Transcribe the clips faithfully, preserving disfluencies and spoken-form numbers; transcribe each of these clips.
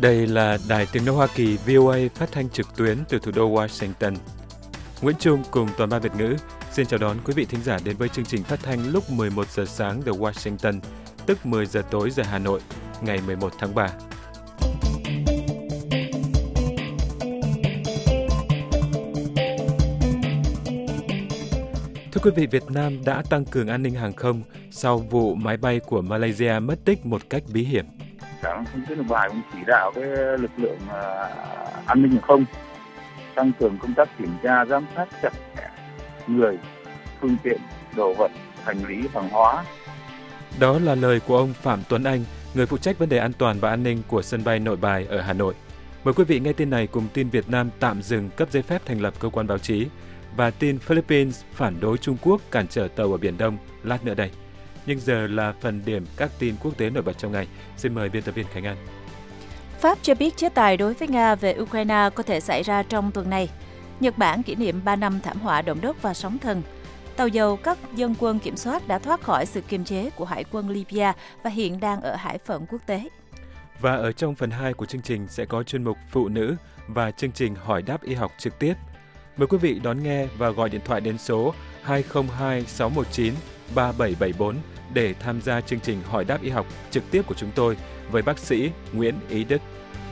Đây là Đài Tiếng nói Hoa Kỳ vê o a phát thanh trực tuyến từ thủ đô Washington. Nguyễn Trung cùng toàn ban Việt ngữ xin chào đón quý vị thính giả đến với chương trình phát thanh lúc mười một giờ sáng giờ Washington, tức mười giờ tối giờ Hà Nội, ngày mười một tháng ba. Thưa quý vị, Việt Nam đã tăng cường an ninh hàng không sau vụ máy bay của Malaysia mất tích một cách bí hiểm. Cảng không quốc Nội Bài cũng chỉ đạo cái lực lượng uh, an ninh hàng không tăng cường công tác kiểm tra giám sát chặt chẽ người, phương tiện, đồ vật, hành lý, hàng hóa. Đó là lời của ông Phạm Tuấn Anh, người phụ trách vấn đề an toàn và an ninh của sân bay Nội Bài ở Hà Nội. Mời quý vị nghe tin này cùng tin Việt Nam tạm dừng cấp giấy phép thành lập cơ quan báo chí và tin Philippines phản đối Trung Quốc cản trở tàu ở Biển Đông lát nữa đây. Nhưng giờ là phần điểm các tin quốc tế nổi bật trong ngày. Xin mời biên tập viên Khánh An. Pháp cho biết chế tài đối với Nga về Ukraine có thể xảy ra trong tuần này. Nhật Bản kỷ niệm ba năm thảm họa động đất và sóng thần. Tàu dầu các dân quân kiểm soát đã thoát khỏi sự kiềm chế của Hải quân Libya và hiện đang ở hải phận quốc tế. Và ở trong phần hai của chương trình sẽ có chuyên mục Phụ nữ và chương trình Hỏi đáp y học trực tiếp. Mời quý vị đón nghe và gọi điện thoại đến số hai không hai sáu một chín ba bảy bảy bốn để tham gia chương trình Hỏi đáp y học trực tiếp của chúng tôi với bác sĩ Nguyễn Ý Đức.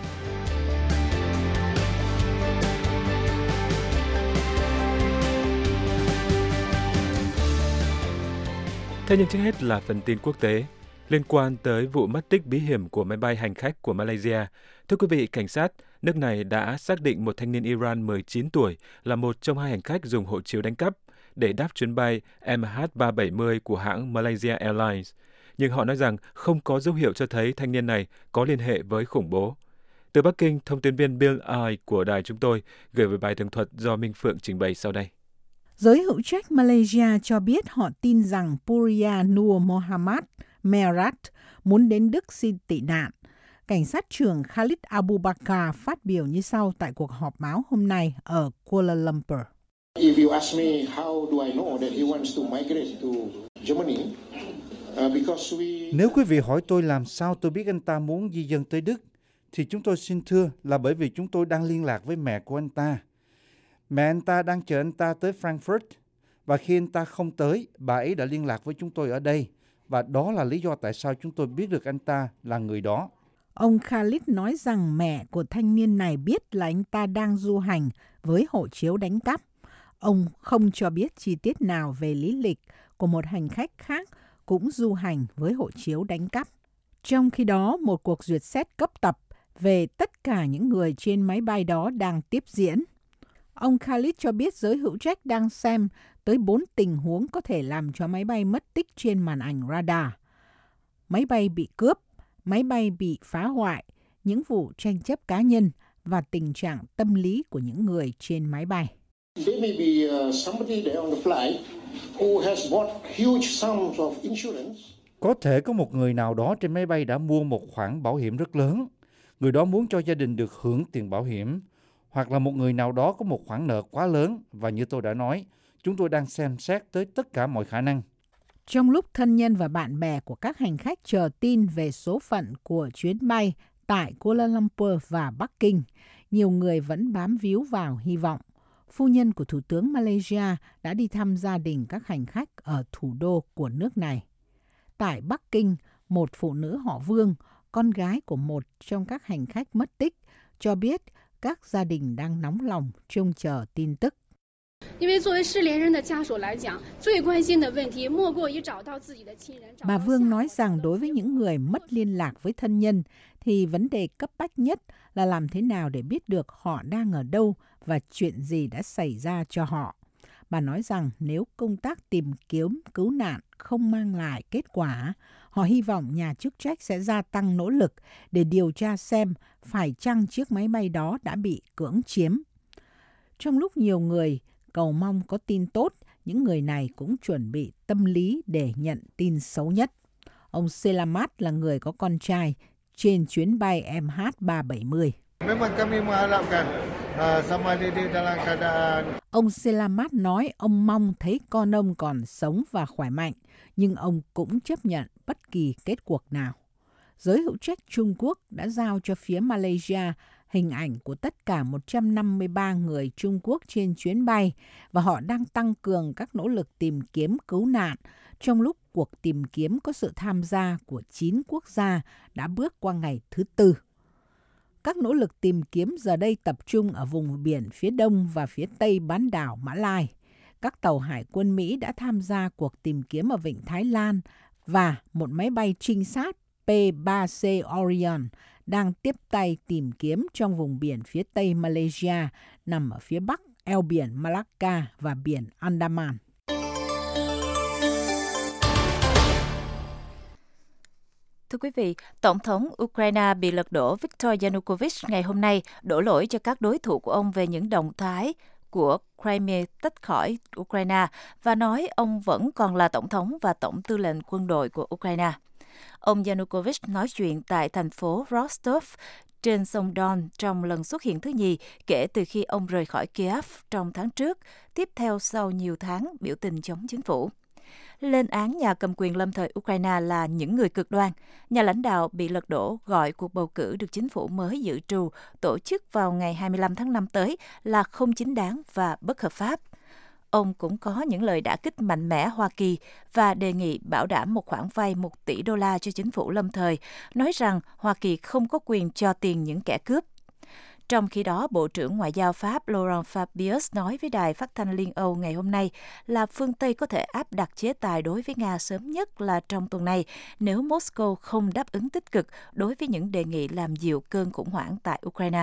Thế nhưng trước hết là phần tin quốc tế liên quan tới vụ mất tích bí hiểm của máy bay hành khách của Malaysia. Thưa quý vị, cảnh sát nước này đã xác định một thanh niên Iran mười chín tuổi là một trong hai hành khách dùng hộ chiếu đánh cắp để đáp chuyến bay M H ba bảy mươi của hãng Malaysia Airlines. Nhưng họ nói rằng không có dấu hiệu cho thấy thanh niên này có liên hệ với khủng bố. Từ Bắc Kinh, thông tin viên Bill Ai của đài chúng tôi gửi về bài tường thuật do Minh Phượng trình bày sau đây. Giới hữu trách Malaysia cho biết họ tin rằng Puria Nur Mohammad Merat muốn đến Đức xin tị nạn. Cảnh sát trưởng Khalid Abu Bakar phát biểu như sau tại cuộc họp báo hôm nay ở Kuala Lumpur. If you ask me how do I know that he wants to migrate to Germany, uh, because we... Nếu quý vị hỏi tôi làm sao tôi biết anh ta muốn di dân tới Đức, thì chúng tôi xin thưa là bởi vì chúng tôi đang liên lạc với mẹ của anh ta. Mẹ anh ta đang chờ anh ta tới Frankfurt, và khi anh ta không tới, bà ấy đã liên lạc với chúng tôi ở đây, và đó là lý do tại sao chúng tôi biết được anh ta là người đó. Ông Khalid nói rằng mẹ của thanh niên này biết là anh ta đang du hành với hộ chiếu đánh cắp. Ông không cho biết chi tiết nào về lý lịch của một hành khách khác cũng du hành với hộ chiếu đánh cắp. Trong khi đó, một cuộc duyệt xét cấp tập về tất cả những người trên máy bay đó đang tiếp diễn. Ông Khalid cho biết giới hữu trách đang xem tới bốn tình huống có thể làm cho máy bay mất tích trên màn ảnh radar. Máy bay bị cướp, máy bay bị phá hoại, những vụ tranh chấp cá nhân và tình trạng tâm lý của những người trên máy bay. Có thể có một người nào đó trên máy bay đã mua một khoản bảo hiểm rất lớn. Người đó muốn cho gia đình được hưởng tiền bảo hiểm. Hoặc là một người nào đó có một khoản nợ quá lớn. Và như tôi đã nói, chúng tôi đang xem xét tới tất cả mọi khả năng. Trong lúc thân nhân và bạn bè của các hành khách chờ tin về số phận của chuyến bay tại Kuala Lumpur và Bắc Kinh, nhiều người vẫn bám víu vào hy vọng. Phu nhân của Thủ tướng Malaysia đã đi thăm gia đình các hành khách ở thủ đô của nước này. Tại Bắc Kinh, một phụ nữ họ Vương, con gái của một trong các hành khách mất tích, cho biết các gia đình đang nóng lòng trông chờ tin tức. Bà Vương nói rằng đối với những người mất liên lạc với thân nhân thì vấn đề cấp bách nhất là làm thế nào để biết được họ đang ở đâu và chuyện gì đã xảy ra cho họ. Bà nói rằng nếu công tác tìm kiếm cứu nạn không mang lại kết quả, họ hy vọng nhà chức trách sẽ gia tăng nỗ lực để điều tra xem phải chăng chiếc máy bay đó đã bị cưỡng chiếm. Trong lúc nhiều người cầu mong có tin tốt, những người này cũng chuẩn bị tâm lý để nhận tin xấu nhất. Ông Selamat là người có con trai trên chuyến bay M H ba bảy mươi. Ông Selamat nói ông mong thấy con ông còn sống và khỏe mạnh, nhưng ông cũng chấp nhận bất kỳ kết cuộc nào. Giới hữu trách Trung Quốc đã giao cho phía Malaysia hình ảnh của tất cả một trăm năm mươi ba người Trung Quốc trên chuyến bay và họ đang tăng cường các nỗ lực tìm kiếm cứu nạn trong lúc cuộc tìm kiếm có sự tham gia của chín quốc gia đã bước qua ngày thứ tư. Các nỗ lực tìm kiếm giờ đây tập trung ở vùng biển phía đông và phía tây bán đảo Mã Lai. Các tàu hải quân Mỹ đã tham gia cuộc tìm kiếm ở vịnh Thái Lan và một máy bay trinh sát P ba C Orion đang tiếp tay tìm kiếm trong vùng biển phía tây Malaysia nằm ở phía bắc eo biển Malacca và biển Andaman. Thưa quý vị, Tổng thống Ukraine bị lật đổ Viktor Yanukovych ngày hôm nay đổ lỗi cho các đối thủ của ông về những động thái của Crimea tách khỏi Ukraine và nói ông vẫn còn là Tổng thống và Tổng tư lệnh quân đội của Ukraine. Ông Yanukovych nói chuyện tại thành phố Rostov trên sông Don trong lần xuất hiện thứ nhì kể từ khi ông rời khỏi Kiev trong tháng trước, tiếp theo sau nhiều tháng biểu tình chống chính phủ. Lên án nhà cầm quyền lâm thời Ukraine là những người cực đoan, nhà lãnh đạo bị lật đổ gọi cuộc bầu cử được chính phủ mới dự trù tổ chức vào ngày hai mươi lăm tháng năm tới là không chính đáng và bất hợp pháp. Ông cũng có những lời đả kích mạnh mẽ Hoa Kỳ và đề nghị bảo đảm một khoản vay một tỷ đô la cho chính phủ lâm thời, nói rằng Hoa Kỳ không có quyền cho tiền những kẻ cướp. Trong khi đó, Bộ trưởng Ngoại giao Pháp Laurent Fabius nói với Đài Phát thanh Liên Âu ngày hôm nay là phương Tây có thể áp đặt chế tài đối với Nga sớm nhất là trong tuần này nếu Moscow không đáp ứng tích cực đối với những đề nghị làm dịu cơn khủng hoảng tại Ukraine.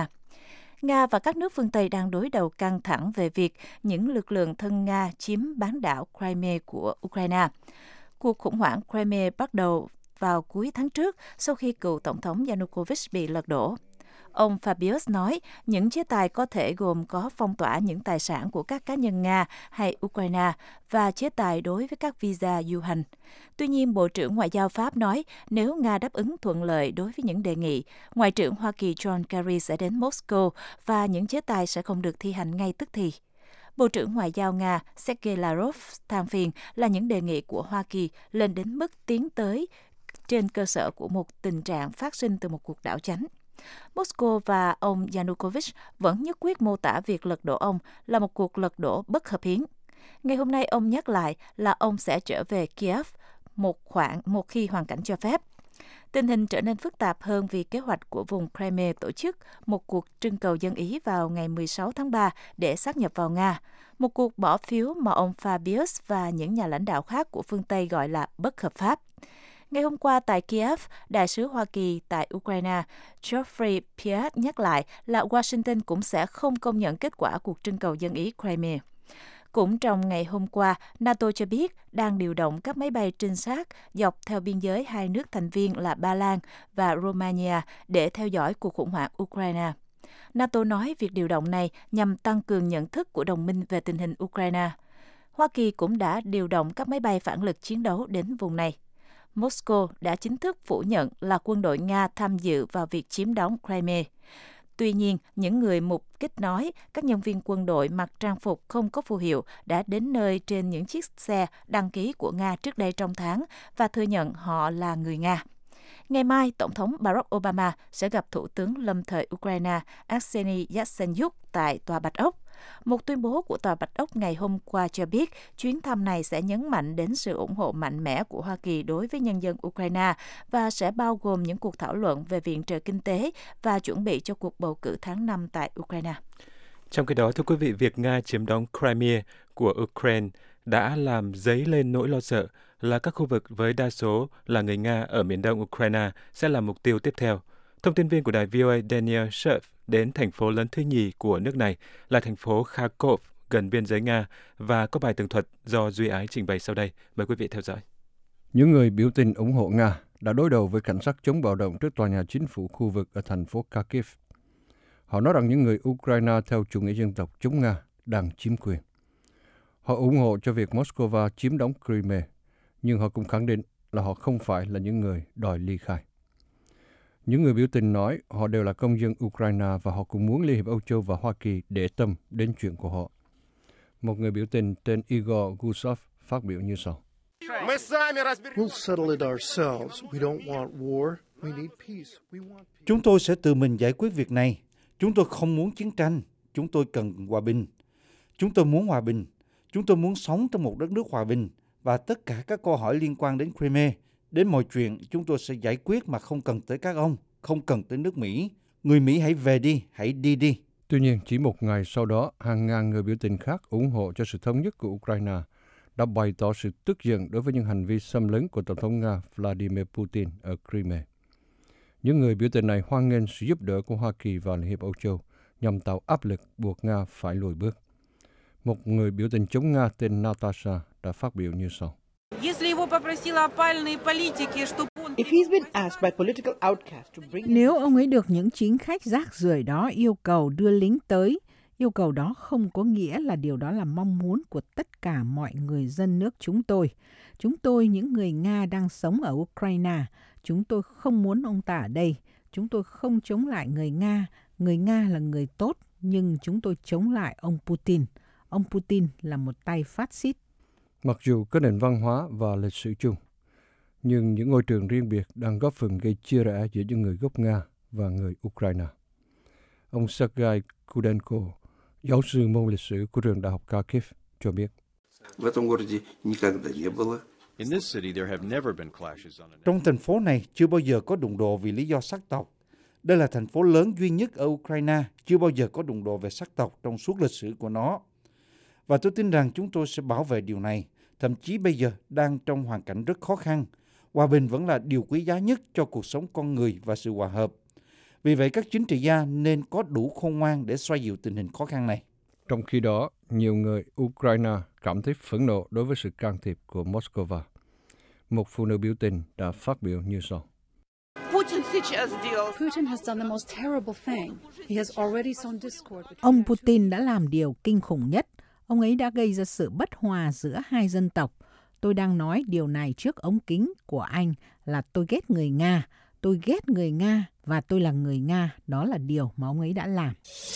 Nga và các nước phương Tây đang đối đầu căng thẳng về việc những lực lượng thân Nga chiếm bán đảo Crimea của Ukraine. Cuộc khủng hoảng Crimea bắt đầu vào cuối tháng trước sau khi cựu Tổng thống Yanukovych bị lật đổ. Ông Fabius nói những chế tài có thể gồm có phong tỏa những tài sản của các cá nhân Nga hay Ukraine và chế tài đối với các visa du hành. Tuy nhiên, Bộ trưởng Ngoại giao Pháp nói nếu Nga đáp ứng thuận lợi đối với những đề nghị, Ngoại trưởng Hoa Kỳ John Kerry sẽ đến Moscow và những chế tài sẽ không được thi hành ngay tức thì. Bộ trưởng Ngoại giao Nga Sergei Lavrov than phiền là những đề nghị của Hoa Kỳ lên đến mức tiến tới trên cơ sở của một tình trạng phát sinh từ một cuộc đảo chánh. Moscow và ông Yanukovych vẫn nhất quyết mô tả việc lật đổ ông là một cuộc lật đổ bất hợp hiến. Ngày hôm nay, ông nhắc lại là ông sẽ trở về Kiev một khoảng một khi hoàn cảnh cho phép. Tình hình trở nên phức tạp hơn vì kế hoạch của vùng Crimea tổ chức một cuộc trưng cầu dân Ý vào ngày mười sáu tháng ba để sáp nhập vào Nga, một cuộc bỏ phiếu mà ông Fabius và những nhà lãnh đạo khác của phương Tây gọi là bất hợp pháp. Ngày hôm qua tại Kiev, Đại sứ Hoa Kỳ tại Ukraine Geoffrey Pierre nhắc lại là Washington cũng sẽ không công nhận kết quả cuộc trưng cầu dân Ý Crimea. Cũng trong ngày hôm qua, NATO cho biết đang điều động các máy bay trinh sát dọc theo biên giới hai nước thành viên là Ba Lan và Romania để theo dõi cuộc khủng hoảng Ukraine. NATO nói việc điều động này nhằm tăng cường nhận thức của đồng minh về tình hình Ukraine. Hoa Kỳ cũng đã điều động các máy bay phản lực chiến đấu đến vùng này. Moscow đã chính thức phủ nhận là quân đội Nga tham dự vào việc chiếm đóng Crimea. Tuy nhiên, những người mục kích nói các nhân viên quân đội mặc trang phục không có phù hiệu đã đến nơi trên những chiếc xe đăng ký của Nga trước đây trong tháng và thừa nhận họ là người Nga. Ngày mai, Tổng thống Barack Obama sẽ gặp Thủ tướng lâm thời Ukraine Arseniy Yatsenyuk tại Tòa Bạch Ốc. Một tuyên bố của Tòa Bạch Ốc ngày hôm qua cho biết chuyến thăm này sẽ nhấn mạnh đến sự ủng hộ mạnh mẽ của Hoa Kỳ đối với nhân dân Ukraine và sẽ bao gồm những cuộc thảo luận về viện trợ kinh tế và chuẩn bị cho cuộc bầu cử tháng năm tại Ukraine. Trong khi đó, thưa quý vị, việc Nga chiếm đóng Crimea của Ukraine đã làm dấy lên nỗi lo sợ là các khu vực với đa số là người Nga ở miền đông Ukraine sẽ là mục tiêu tiếp theo. Thông tin viên của đài vê o a Daniel Scherf đến thành phố lớn thứ nhì của nước này là thành phố Kharkov gần biên giới Nga và có bài tường thuật do Duy Ái trình bày sau đây. Mời quý vị theo dõi. Những người biểu tình ủng hộ Nga đã đối đầu với cảnh sát chống bạo động trước tòa nhà chính phủ khu vực ở thành phố Kharkiv. Họ nói rằng những người Ukraine theo chủ nghĩa dân tộc chống Nga đang chiếm quyền. Họ ủng hộ cho việc Moscow chiếm đóng Crimea, nhưng họ cũng khẳng định là họ không phải là những người đòi ly khai. Những người biểu tình nói họ đều là công dân Ukraine và họ cũng muốn Liên hiệp Âu Châu và Hoa Kỳ để tâm đến chuyện của họ. Một người biểu tình tên Igor Gusov phát biểu như sau. We'll settle it ourselves. We don't want war. Chúng tôi sẽ tự mình giải quyết việc này. Chúng tôi không muốn chiến tranh. Chúng tôi cần hòa bình. Chúng tôi muốn hòa bình. Chúng tôi muốn sống trong một đất nước hòa bình. Và tất cả các câu hỏi liên quan đến Crimea, đến mọi chuyện chúng tôi sẽ giải quyết mà không cần tới các ông, không cần tới nước Mỹ. Người Mỹ hãy về đi, hãy đi đi. Tuy nhiên, chỉ một ngày sau đó, hàng ngàn người biểu tình khác ủng hộ cho sự thống nhất của Ukraine đã bày tỏ sự tức giận đối với những hành vi xâm lấn của Tổng thống Nga Vladimir Putin ở Crimea. Những người biểu tình này hoan nghênh sự giúp đỡ của Hoa Kỳ và Liên hiệp Âu Châu nhằm tạo áp lực buộc Nga phải lùi bước. Một người biểu tình chống Nga tên Natasha đã phát biểu như sau. Nếu ông ấy được những chính khách rác rưởi đó yêu cầu đưa lính tới, yêu cầu đó không có nghĩa là điều đó là mong muốn của tất cả mọi người dân nước chúng tôi. Chúng tôi, những người Nga đang sống ở Ukraine, chúng tôi không muốn ông ta ở đây. Chúng tôi không chống lại người Nga. Người Nga là người tốt, nhưng chúng tôi chống lại ông Putin. Ông Putin là một tay phát xít. Mặc dù có nền văn hóa và lịch sử chung, nhưng những ngôi trường riêng biệt đang góp phần gây chia rẽ giữa những người gốc Nga và người Ukraine. Ông Sergei Kudenko, giáo sư môn lịch sử của trường Đại học Kharkiv, cho biết. Trong thành phố này chưa bao giờ có đụng độ vì lý do sắc tộc. Đây là thành phố lớn duy nhất ở Ukraine, chưa bao giờ có đụng độ về sắc tộc trong suốt lịch sử của nó. Và tôi tin rằng chúng tôi sẽ bảo vệ điều này, thậm chí bây giờ đang trong hoàn cảnh rất khó khăn. Hòa bình vẫn là điều quý giá nhất cho cuộc sống con người và sự hòa hợp. Vì vậy các chính trị gia nên có đủ khôn ngoan để xoa dịu tình hình khó khăn này. Trong khi đó, nhiều người Ukraine cảm thấy phẫn nộ đối với sự can thiệp của Moscow. Một phụ nữ biểu tình đã phát biểu như sau. Ông Putin đã làm điều kinh khủng nhất. Ông ấy đã gây ra sự bất hòa giữa hai dân tộc. Tôi đang nói điều này trước ống kính của anh là tôi ghét người Nga. Tôi ghét người Nga và tôi là người Nga. Đó là điều mà ông ấy đã làm.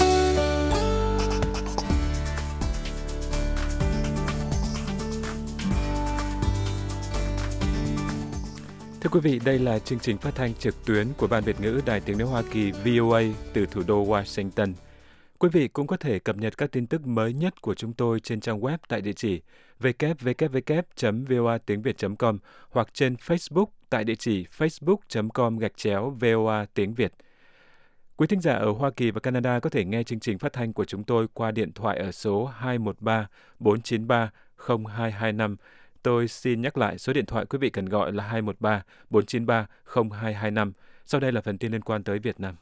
Thưa quý vị, đây là chương trình phát thanh trực tuyến của Ban Việt ngữ Đài Tiếng nói Hoa Kỳ vê o a từ thủ đô Washington. Quý vị cũng có thể cập nhật các tin tức mới nhất của chúng tôi trên trang web tại địa chỉ w w w chấm v o a tiếng việt chấm com hoặc trên Facebook tại địa chỉ facebook chấm com gạch chéo voa tiếng Việt. Quý thính giả ở Hoa Kỳ và Canada có thể nghe chương trình phát thanh của chúng tôi qua điện thoại ở số hai một ba bốn chín ba không hai hai năm. Tôi xin nhắc lại số điện thoại quý vị cần gọi là hai một ba bốn chín ba không hai hai năm. Sau đây là phần tin liên quan tới Việt Nam.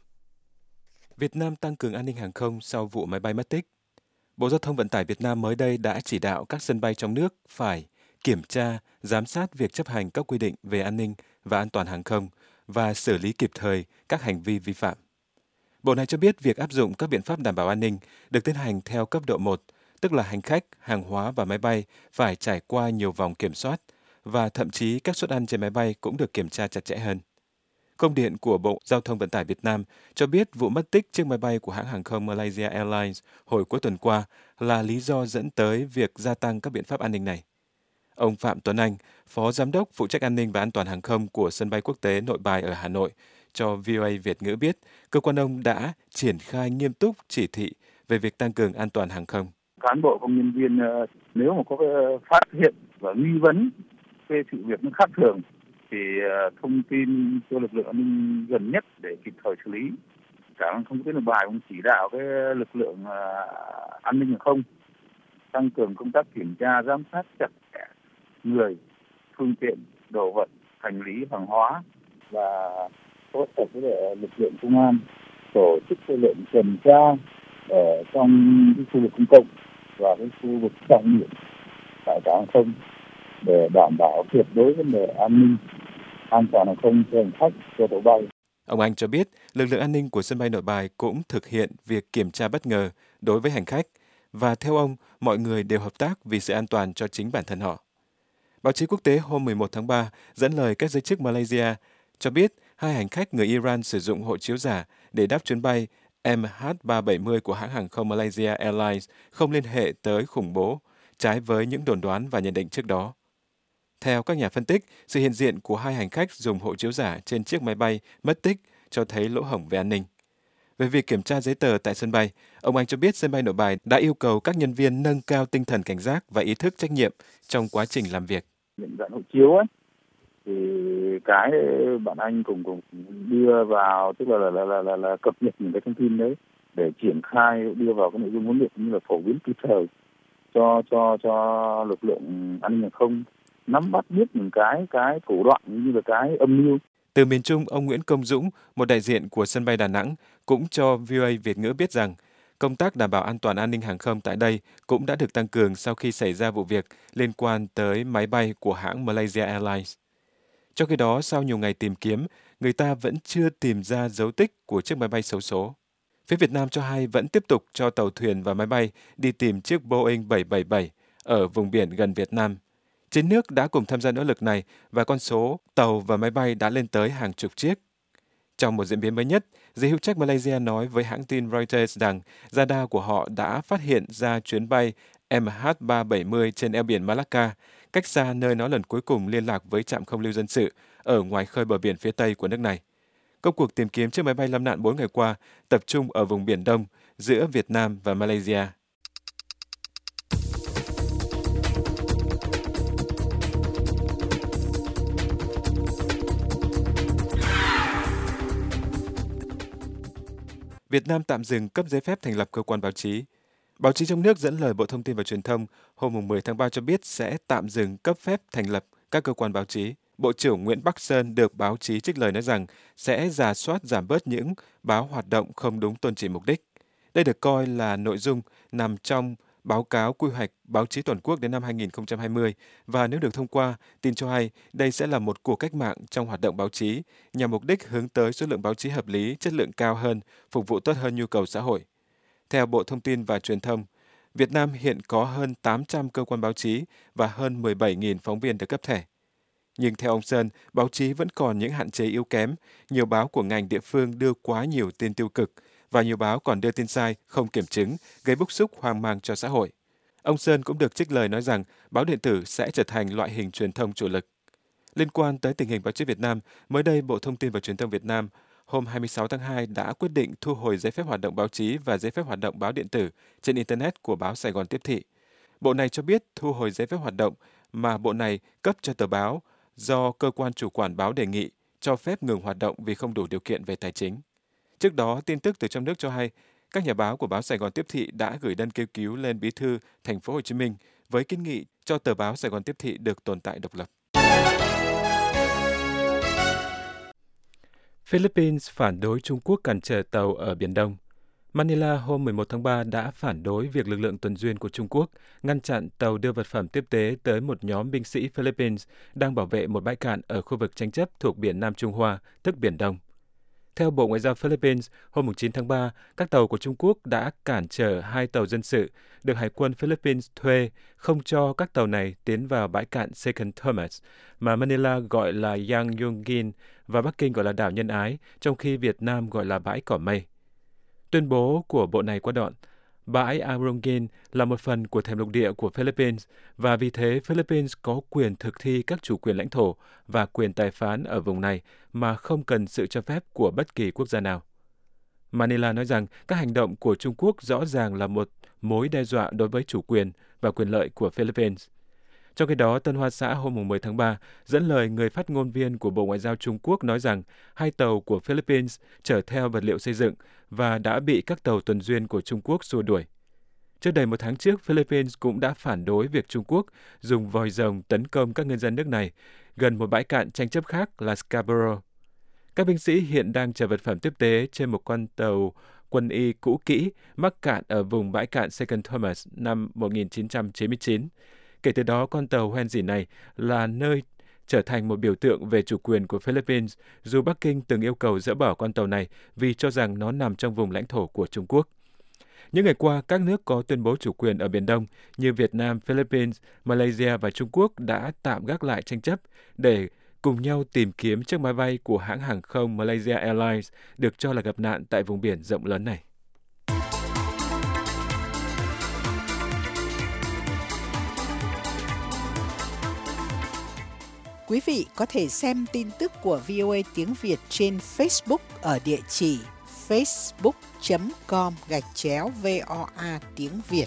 Việt Nam tăng cường an ninh hàng không sau vụ máy bay mất tích. Bộ Giao thông Vận tải Việt Nam mới đây đã chỉ đạo các sân bay trong nước phải kiểm tra, giám sát việc chấp hành các quy định về an ninh và an toàn hàng không và xử lý kịp thời các hành vi vi phạm. Bộ này cho biết việc áp dụng các biện pháp đảm bảo an ninh được tiến hành theo cấp độ một, tức là hành khách, hàng hóa và máy bay phải trải qua nhiều vòng kiểm soát và thậm chí các suất ăn trên máy bay cũng được kiểm tra chặt chẽ hơn. Công điện của Bộ Giao thông Vận tải Việt Nam cho biết vụ mất tích chiếc máy bay của hãng hàng không Malaysia Airlines hồi cuối tuần qua là lý do dẫn tới việc gia tăng các biện pháp an ninh này. Ông Phạm Tuấn Anh, Phó Giám đốc phụ trách an ninh và an toàn hàng không của sân bay quốc tế Nội Bài ở Hà Nội, cho vê o a Việt ngữ biết, cơ quan ông đã triển khai nghiêm túc chỉ thị về việc tăng cường an toàn hàng không. Cán bộ công nhân viên nếu mà có phát hiện và nghi vấn về sự việc nó khác thường thì thông tin cho lực lượng an ninh gần nhất để kịp thời xử lý. Cảng hàng không quốc tế Nội Bài cũng chỉ đạo cái lực lượng an ninh hàng không tăng cường công tác kiểm tra, giám sát chặt chẽ người, phương tiện, đồ vật, hành lý, hàng hóa và phối hợp với lực lượng công an tổ chức lực lượng tuần tra ở trong cái khu vực công cộng và cái khu vực trọng điểm tại cảng hàng không để đảm bảo tuyệt đối vấn đề an ninh, an toàn hàng không cho hành khách, cho tàu bay. Ông Anh cho biết, lực lượng an ninh của sân bay Nội Bài cũng thực hiện việc kiểm tra bất ngờ đối với hành khách và theo ông, mọi người đều hợp tác vì sự an toàn cho chính bản thân họ. Báo chí quốc tế hôm mười một tháng ba dẫn lời các giới chức Malaysia cho biết hai hành khách người Iran sử dụng hộ chiếu giả để đáp chuyến bay M H ba bảy mươi của hãng hàng không Malaysia Airlines không liên hệ tới khủng bố, trái với những đồn đoán và nhận định trước đó. Theo các nhà phân tích, sự hiện diện của hai hành khách dùng hộ chiếu giả trên chiếc máy bay mất tích cho thấy lỗ hổng về an ninh. Về việc kiểm tra giấy tờ tại sân bay, ông Anh cho biết sân bay Nội Bài đã yêu cầu các nhân viên nâng cao tinh thần cảnh giác và ý thức trách nhiệm trong quá trình làm việc. Nhận dạng hộ chiếu ấy, thì cái bạn anh cùng cùng đưa vào, tức là là, là, là, là, là cập nhật những cái thông tin đấy để triển khai đưa vào cái nội dung huấn luyện như là phổ biến kịp thời cho cho cho lực lượng an ninh hàng không nắm bắt biết những cái cái thủ đoạn như là cái âm mưu. Từ miền Trung, ông Nguyễn Công Dũng, một đại diện của sân bay Đà Nẵng, cũng cho vê o a Việt ngữ biết rằng công tác đảm bảo an toàn an ninh hàng không tại đây cũng đã được tăng cường sau khi xảy ra vụ việc liên quan tới máy bay của hãng Malaysia Airlines. Trong khi đó, sau nhiều ngày tìm kiếm, người ta vẫn chưa tìm ra dấu tích của chiếc máy bay xấu số. Phía Việt Nam cho hay vẫn tiếp tục cho tàu thuyền và máy bay đi tìm chiếc Boeing bảy bảy bảy ở vùng biển gần Việt Nam. Chín nước đã cùng tham gia nỗ lực này và con số tàu và máy bay đã lên tới hàng chục chiếc. Trong một diễn biến mới nhất, giới hữu trách Malaysia nói với hãng tin Reuters rằng radar của họ đã phát hiện ra chuyến bay M H ba bảy mươi trên eo biển Malacca, cách xa nơi nó lần cuối cùng liên lạc với trạm không lưu dân sự ở ngoài khơi bờ biển phía Tây của nước này. Công cuộc tìm kiếm chiếc máy bay lâm nạn bốn ngày qua tập trung ở vùng Biển Đông giữa Việt Nam và Malaysia. Việt Nam tạm dừng cấp giấy phép thành lập cơ quan báo chí. Báo chí trong nước dẫn lời Bộ Thông tin và Truyền thông hôm mười tháng ba cho biết sẽ tạm dừng cấp phép thành lập các cơ quan báo chí. Bộ trưởng Nguyễn Bắc Sơn được báo chí trích lời nói rằng sẽ rà soát giảm bớt những báo hoạt động không đúng tôn chỉ mục đích. Đây được coi là nội dung nằm trong báo cáo quy hoạch báo chí toàn quốc đến năm hai nghìn không trăm hai mươi và nếu được thông qua, tin cho hay đây sẽ là một cuộc cách mạng trong hoạt động báo chí nhằm mục đích hướng tới số lượng báo chí hợp lý, chất lượng cao hơn, phục vụ tốt hơn nhu cầu xã hội. Theo Bộ Thông tin và Truyền thông, Việt Nam hiện có hơn tám trăm cơ quan báo chí và hơn mười bảy nghìn phóng viên được cấp thẻ. Nhưng theo ông Sơn, báo chí vẫn còn những hạn chế yếu kém, nhiều báo của ngành địa phương đưa quá nhiều tin tiêu cực, và nhiều báo còn đưa tin sai, không kiểm chứng, gây bức xúc hoang mang cho xã hội. Ông Sơn cũng được trích lời nói rằng báo điện tử sẽ trở thành loại hình truyền thông chủ lực. Liên quan tới tình hình báo chí Việt Nam, mới đây Bộ Thông tin và Truyền thông Việt Nam hôm hai mươi sáu tháng hai đã quyết định thu hồi giấy phép hoạt động báo chí và giấy phép hoạt động báo điện tử trên Internet của báo Sài Gòn Tiếp thị. Bộ này cho biết thu hồi giấy phép hoạt động mà Bộ này cấp cho tờ báo do cơ quan chủ quản báo đề nghị cho phép ngừng hoạt động vì không đủ điều kiện về tài chính. Trước đó, tin tức từ trong nước cho hay, các nhà báo của báo Sài Gòn Tiếp thị đã gửi đơn kêu cứu lên Bí thư Thành phố Hồ Chí Minh với kiến nghị cho tờ báo Sài Gòn Tiếp thị được tồn tại độc lập. Philippines phản đối Trung Quốc cản trở tàu ở Biển Đông. Manila hôm mười một tháng ba đã phản đối việc lực lượng tuần duyên của Trung Quốc ngăn chặn tàu đưa vật phẩm tiếp tế tới một nhóm binh sĩ Philippines đang bảo vệ một bãi cạn ở khu vực tranh chấp thuộc biển Nam Trung Hoa, tức Biển Đông. Theo Bộ Ngoại giao Philippines, hôm chín tháng ba, các tàu của Trung Quốc đã cản trở hai tàu dân sự được Hải quân Philippines thuê không cho các tàu này tiến vào bãi cạn Second Thomas, mà Manila gọi là Yang Yongin và Bắc Kinh gọi là đảo Nhân Ái, trong khi Việt Nam gọi là bãi Cỏ Mây. Tuyên bố của bộ này qua đoạn, bãi Arongin là một phần của thềm lục địa của Philippines và vì thế Philippines có quyền thực thi các chủ quyền lãnh thổ và quyền tài phán ở vùng này mà không cần sự cho phép của bất kỳ quốc gia nào. Manila nói rằng các hành động của Trung Quốc rõ ràng là một mối đe dọa đối với chủ quyền và quyền lợi của Philippines. Trong khi đó, Tân Hoa Xã hôm mười tháng ba dẫn lời người phát ngôn viên của Bộ Ngoại giao Trung Quốc nói rằng hai tàu của Philippines chở theo vật liệu xây dựng và đã bị các tàu tuần duyên của Trung Quốc xua đuổi. Trước đây một tháng trước, Philippines cũng đã phản đối việc Trung Quốc dùng vòi rồng tấn công các ngư dân nước này gần một bãi cạn tranh chấp khác là Scarborough. Các binh sĩ hiện đang chở vật phẩm tiếp tế trên một con tàu quân y cũ kỹ mắc cạn ở vùng bãi cạn Second Thomas năm một nghìn chín trăm chín mươi chín. Kể từ đó, con tàu hoen dỉ này là nơi trở thành một biểu tượng về chủ quyền của Philippines, dù Bắc Kinh từng yêu cầu dỡ bỏ con tàu này vì cho rằng nó nằm trong vùng lãnh thổ của Trung Quốc. Những ngày qua, các nước có tuyên bố chủ quyền ở Biển Đông như Việt Nam, Philippines, Malaysia và Trung Quốc đã tạm gác lại tranh chấp để cùng nhau tìm kiếm chiếc máy bay của hãng hàng không Malaysia Airlines được cho là gặp nạn tại vùng biển rộng lớn này. Quý vị có thể xem tin tức của vê o a tiếng Việt trên Facebook ở địa chỉ facebook chấm com gạch chéo vê o a tiếng Việt.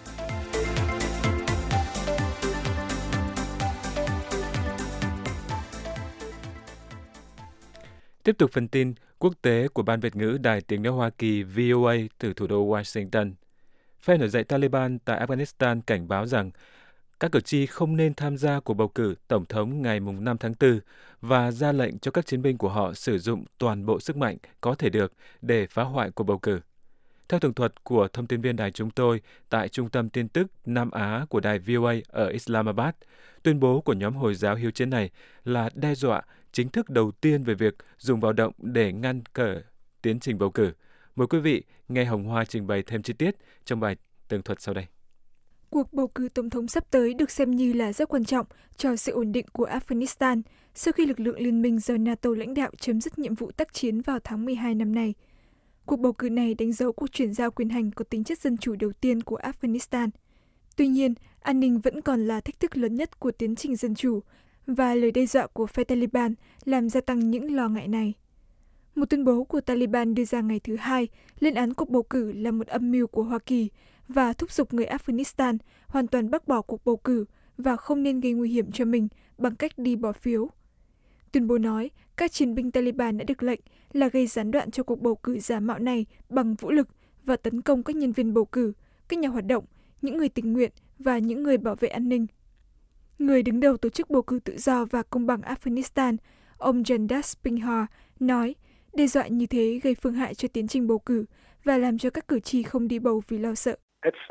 Tiếp tục phần tin quốc tế của Ban Việt ngữ Đài Tiếng nói Hoa Kỳ vê o a từ thủ đô Washington. Phe nổi dậy Taliban tại Afghanistan cảnh báo rằng các cử tri không nên tham gia cuộc bầu cử tổng thống ngày năm tháng tư và ra lệnh cho các chiến binh của họ sử dụng toàn bộ sức mạnh có thể được để phá hoại cuộc bầu cử. Theo tường thuật của thông tin viên đài chúng tôi tại Trung tâm tin tức Nam Á của đài vê o a ở Islamabad, tuyên bố của nhóm Hồi giáo hiếu chiến này là đe dọa chính thức đầu tiên về việc dùng bạo động để ngăn cản tiến trình bầu cử. Mời quý vị nghe Hồng Hoa trình bày thêm chi tiết trong bài tường thuật sau đây. Cuộc bầu cử tổng thống sắp tới được xem như là rất quan trọng cho sự ổn định của Afghanistan sau khi lực lượng liên minh do NATO lãnh đạo chấm dứt nhiệm vụ tác chiến vào tháng mười hai năm nay. Cuộc bầu cử này đánh dấu cuộc chuyển giao quyền hành có tính chất dân chủ đầu tiên của Afghanistan. Tuy nhiên, an ninh vẫn còn là thách thức lớn nhất của tiến trình dân chủ, và lời đe dọa của phe Taliban làm gia tăng những lo ngại này. Một tuyên bố của Taliban đưa ra ngày thứ Hai lên án cuộc bầu cử là một âm mưu của Hoa Kỳ và thúc giục người Afghanistan hoàn toàn bác bỏ cuộc bầu cử và không nên gây nguy hiểm cho mình bằng cách đi bỏ phiếu. Tuyên bố nói các chiến binh Taliban đã được lệnh là gây gián đoạn cho cuộc bầu cử giả mạo này bằng vũ lực và tấn công các nhân viên bầu cử, các nhà hoạt động, những người tình nguyện và những người bảo vệ an ninh. Người đứng đầu tổ chức bầu cử tự do và công bằng Afghanistan, ông Jandas Pinhar, nói đe dọa như thế gây phương hại cho tiến trình bầu cử và làm cho các cử tri không đi bầu vì lo sợ.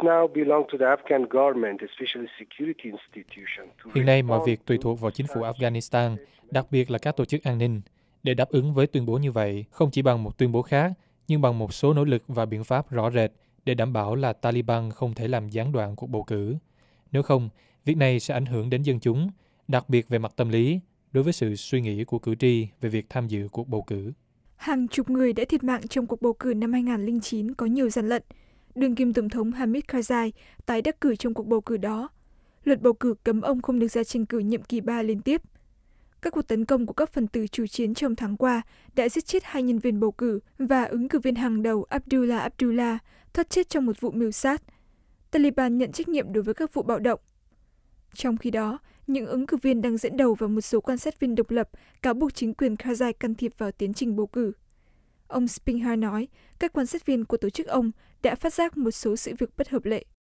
Hiện nay mọi việc tùy thuộc vào chính phủ Afghanistan, đặc biệt là các tổ chức an ninh, để đáp ứng với tuyên bố như vậy, không chỉ bằng một tuyên bố khác, nhưng bằng một số nỗ lực và biện pháp rõ rệt để đảm bảo là Taliban không thể làm gián đoạn cuộc bầu cử. Nếu không, việc này sẽ ảnh hưởng đến dân chúng, đặc biệt về mặt tâm lý, đối với sự suy nghĩ của cử tri về việc tham dự cuộc bầu cử. Hàng chục người đã thiệt mạng trong cuộc bầu cử năm hai nghìn không trăm lẻ chín có nhiều gian lận. Đương kim Tổng thống Hamid Karzai tái đắc cử trong cuộc bầu cử đó. Luật bầu cử cấm ông không được ra tranh cử nhiệm kỳ ba liên tiếp. Các cuộc tấn công của các phần tử chủ chiến trong tháng qua đã giết chết hai nhân viên bầu cử và ứng cử viên hàng đầu Abdullah Abdullah thoát chết trong một vụ mưu sát. Taliban nhận trách nhiệm đối với các vụ bạo động. Trong khi đó, những ứng cử viên đang dẫn đầu và một số quan sát viên độc lập cáo buộc chính quyền Karzai can thiệp vào tiến trình bầu cử. Ông Spinhar nói, các quan sát viên của tổ chức ông đã phát giác một số sự việc bất hợp lệ.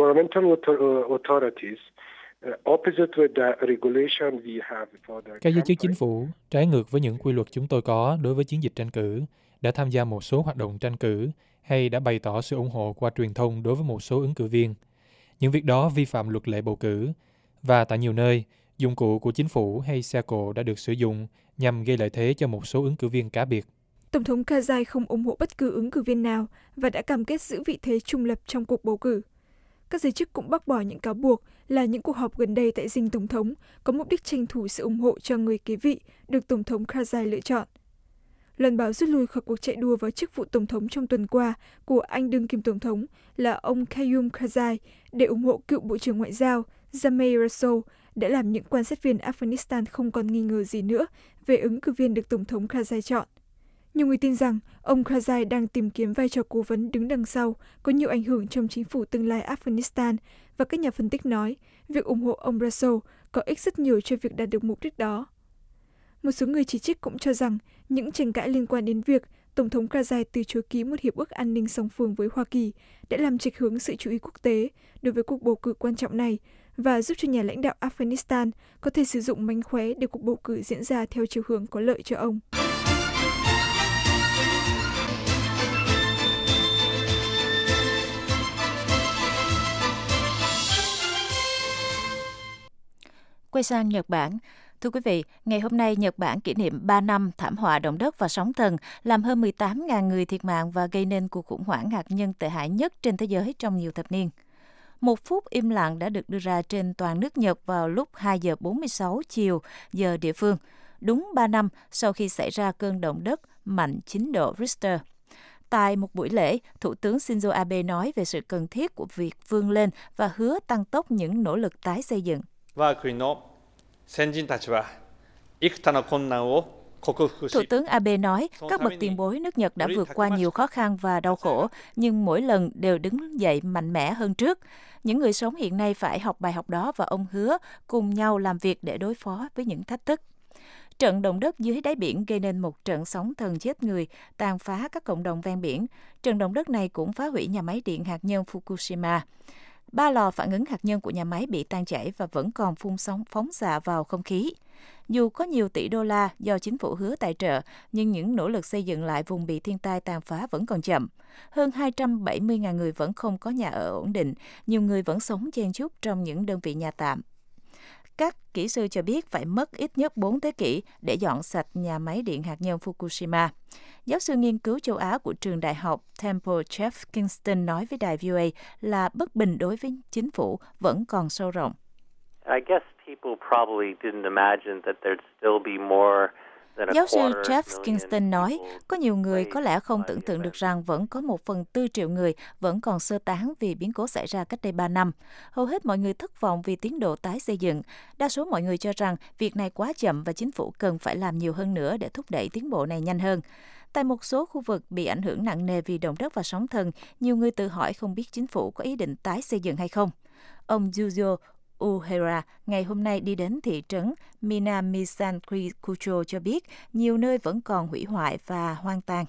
Các giới chức chính phủ, trái ngược với những quy luật chúng tôi có đối với chiến dịch tranh cử, đã tham gia một số hoạt động tranh cử hay đã bày tỏ sự ủng hộ qua truyền thông đối với một số ứng cử viên. Những việc đó vi phạm luật lệ bầu cử, và tại nhiều nơi, dụng cụ của chính phủ hay xe cộ đã được sử dụng nhằm gây lợi thế cho một số ứng cử viên cá biệt. Tổng thống Karzai không ủng hộ bất cứ ứng cử viên nào và đã cam kết giữ vị thế trung lập trong cuộc bầu cử. Các giới chức cũng bác bỏ những cáo buộc là những cuộc họp gần đây tại dinh tổng thống có mục đích tranh thủ sự ủng hộ cho người kế vị được Tổng thống Karzai lựa chọn. Loan báo rút lui khỏi cuộc chạy đua vào chức vụ tổng thống trong tuần qua của anh đương kim tổng thống là ông Qayyum Karzai để ủng hộ cựu Bộ trưởng Ngoại giao Zalmay Rasool đã làm những quan sát viên Afghanistan không còn nghi ngờ gì nữa về ứng cử viên được Tổng thống Karzai chọn. Nhiều người tin rằng ông Karzai đang tìm kiếm vai trò cố vấn đứng đằng sau có nhiều ảnh hưởng trong chính phủ tương lai Afghanistan, và các nhà phân tích nói việc ủng hộ ông Rasool có ích rất nhiều cho việc đạt được mục đích đó. Một số người chỉ trích cũng cho rằng những tranh cãi liên quan đến việc Tổng thống Karzai từ chối ký một hiệp ước an ninh song phương với Hoa Kỳ đã làm chệch hướng sự chú ý quốc tế đối với cuộc bầu cử quan trọng này và giúp cho nhà lãnh đạo Afghanistan có thể sử dụng mánh khóe để cuộc bầu cử diễn ra theo chiều hướng có lợi cho ông. Quay sang Nhật Bản. Thưa quý vị, ngày hôm nay Nhật Bản kỷ niệm ba năm thảm họa động đất và sóng thần, làm hơn mười tám nghìn người thiệt mạng và gây nên cuộc khủng hoảng hạt nhân tệ hại nhất trên thế giới trong nhiều thập niên. Một phút im lặng đã được đưa ra trên toàn nước Nhật vào lúc hai giờ bốn mươi sáu chiều giờ địa phương, đúng ba năm sau khi xảy ra cơn động đất mạnh chín độ Richter. Tại một buổi lễ, Thủ tướng Shinzo Abe nói về sự cần thiết của việc vươn lên và hứa tăng tốc những nỗ lực tái xây dựng. Thủ tướng Abe nói, các bậc tiền bối nước Nhật đã vượt qua nhiều khó khăn và đau khổ, nhưng mỗi lần đều đứng dậy mạnh mẽ hơn trước. Những người sống hiện nay phải học bài học đó và ông hứa cùng nhau làm việc để đối phó với những thách thức. Trận động đất dưới đáy biển gây nên một trận sóng thần chết người, tàn phá các cộng đồng ven biển. Trận động đất này cũng phá hủy nhà máy điện hạt nhân Fukushima. Ba lò phản ứng hạt nhân của nhà máy bị tan chảy và vẫn còn phun sóng phóng xạ vào không khí. Dù có nhiều tỷ đô la do chính phủ hứa tài trợ, nhưng những nỗ lực xây dựng lại vùng bị thiên tai tàn phá vẫn còn chậm. Hơn hai trăm bảy mươi nghìn người vẫn không có nhà ở ổn định, nhiều người vẫn sống chen chúc trong những đơn vị nhà tạm. Các kỹ sư cho biết phải mất ít nhất bốn thế kỷ để dọn sạch nhà máy điện hạt nhân Fukushima. Giáo sư nghiên cứu châu Á của trường đại học Temple Jeff Kingston nói với đài vê o a là bất bình đối với chính phủ vẫn còn sâu rộng. I guess people probably didn't imagine that there'd still be more. Giáo sư Jeff Kingston nói, có nhiều người có lẽ không tưởng tượng được rằng vẫn có một phần tư triệu người vẫn còn sơ tán vì biến cố xảy ra cách đây ba năm. Hầu hết mọi người thất vọng vì tiến độ tái xây dựng. Đa số mọi người cho rằng việc này quá chậm và chính phủ cần phải làm nhiều hơn nữa để thúc đẩy tiến bộ này nhanh hơn. Tại một số khu vực bị ảnh hưởng nặng nề vì động đất và sóng thần, nhiều người tự hỏi không biết chính phủ có ý định tái xây dựng hay không. Ông Yuzo Uhera ngày hôm nay đi đến thị trấn Minamisan-Kikucho cho biết nhiều nơi vẫn còn hủy hoại và hoang tàn.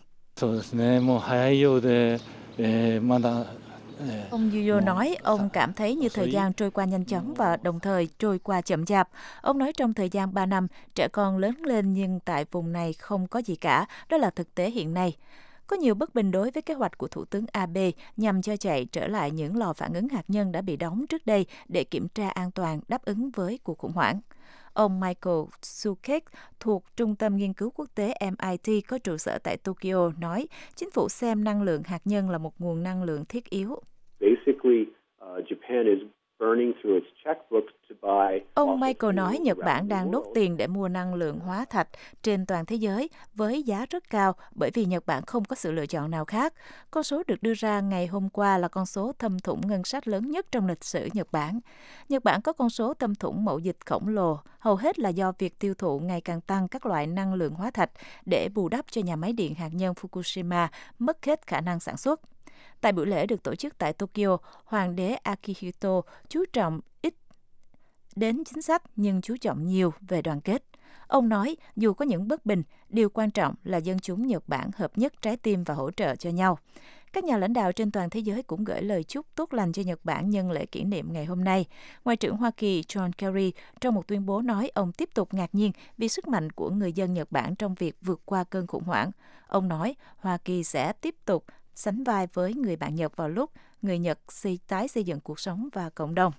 Ông Yuyo nói ông cảm thấy như thời gian trôi qua nhanh chóng và đồng thời trôi qua chậm chạp. Ông nói trong thời gian ba năm, trẻ con lớn lên nhưng tại vùng này không có gì cả. Đó là thực tế hiện nay. Có nhiều bất bình đối với kế hoạch của Thủ tướng Abe nhằm cho chạy trở lại những lò phản ứng hạt nhân đã bị đóng trước đây để kiểm tra an toàn đáp ứng với cuộc khủng hoảng. Ông Michael Sukek thuộc Trung tâm Nghiên cứu Quốc tế em i tê có trụ sở tại Tokyo nói chính phủ xem năng lượng hạt nhân là một nguồn năng lượng thiết yếu. Basically, uh, Japan is burning through its checkbook to buy. Ông Michael nói Nhật Bản đang đốt tiền để mua năng lượng hóa thạch trên toàn thế giới với giá rất cao bởi vì Nhật Bản không có sự lựa chọn nào khác. Con số được đưa ra ngày hôm qua là con số thâm thủng ngân sách lớn nhất trong lịch sử Nhật Bản. Nhật Bản có con số thâm thủng mậu dịch khổng lồ, hầu hết là do việc tiêu thụ ngày càng tăng các loại năng lượng hóa thạch để bù đắp cho nhà máy điện hạt nhân Fukushima mất hết khả năng sản xuất. Tại buổi lễ được tổ chức tại Tokyo, Hoàng đế Akihito chú trọng ít đến chính sách nhưng chú trọng nhiều về đoàn kết. Ông nói, dù có những bất bình, điều quan trọng là dân chúng Nhật Bản hợp nhất trái tim và hỗ trợ cho nhau. Các nhà lãnh đạo trên toàn thế giới cũng gửi lời chúc tốt lành cho Nhật Bản nhân lễ kỷ niệm ngày hôm nay. Ngoại trưởng Hoa Kỳ John Kerry trong một tuyên bố nói ông tiếp tục ngạc nhiên vì sức mạnh của người dân Nhật Bản trong việc vượt qua cơn khủng hoảng. Ông nói Hoa Kỳ sẽ tiếp tục sánh vai với người bạn Nhật vào lúc người Nhật xây tái xây dựng cuộc sống và cộng đồng.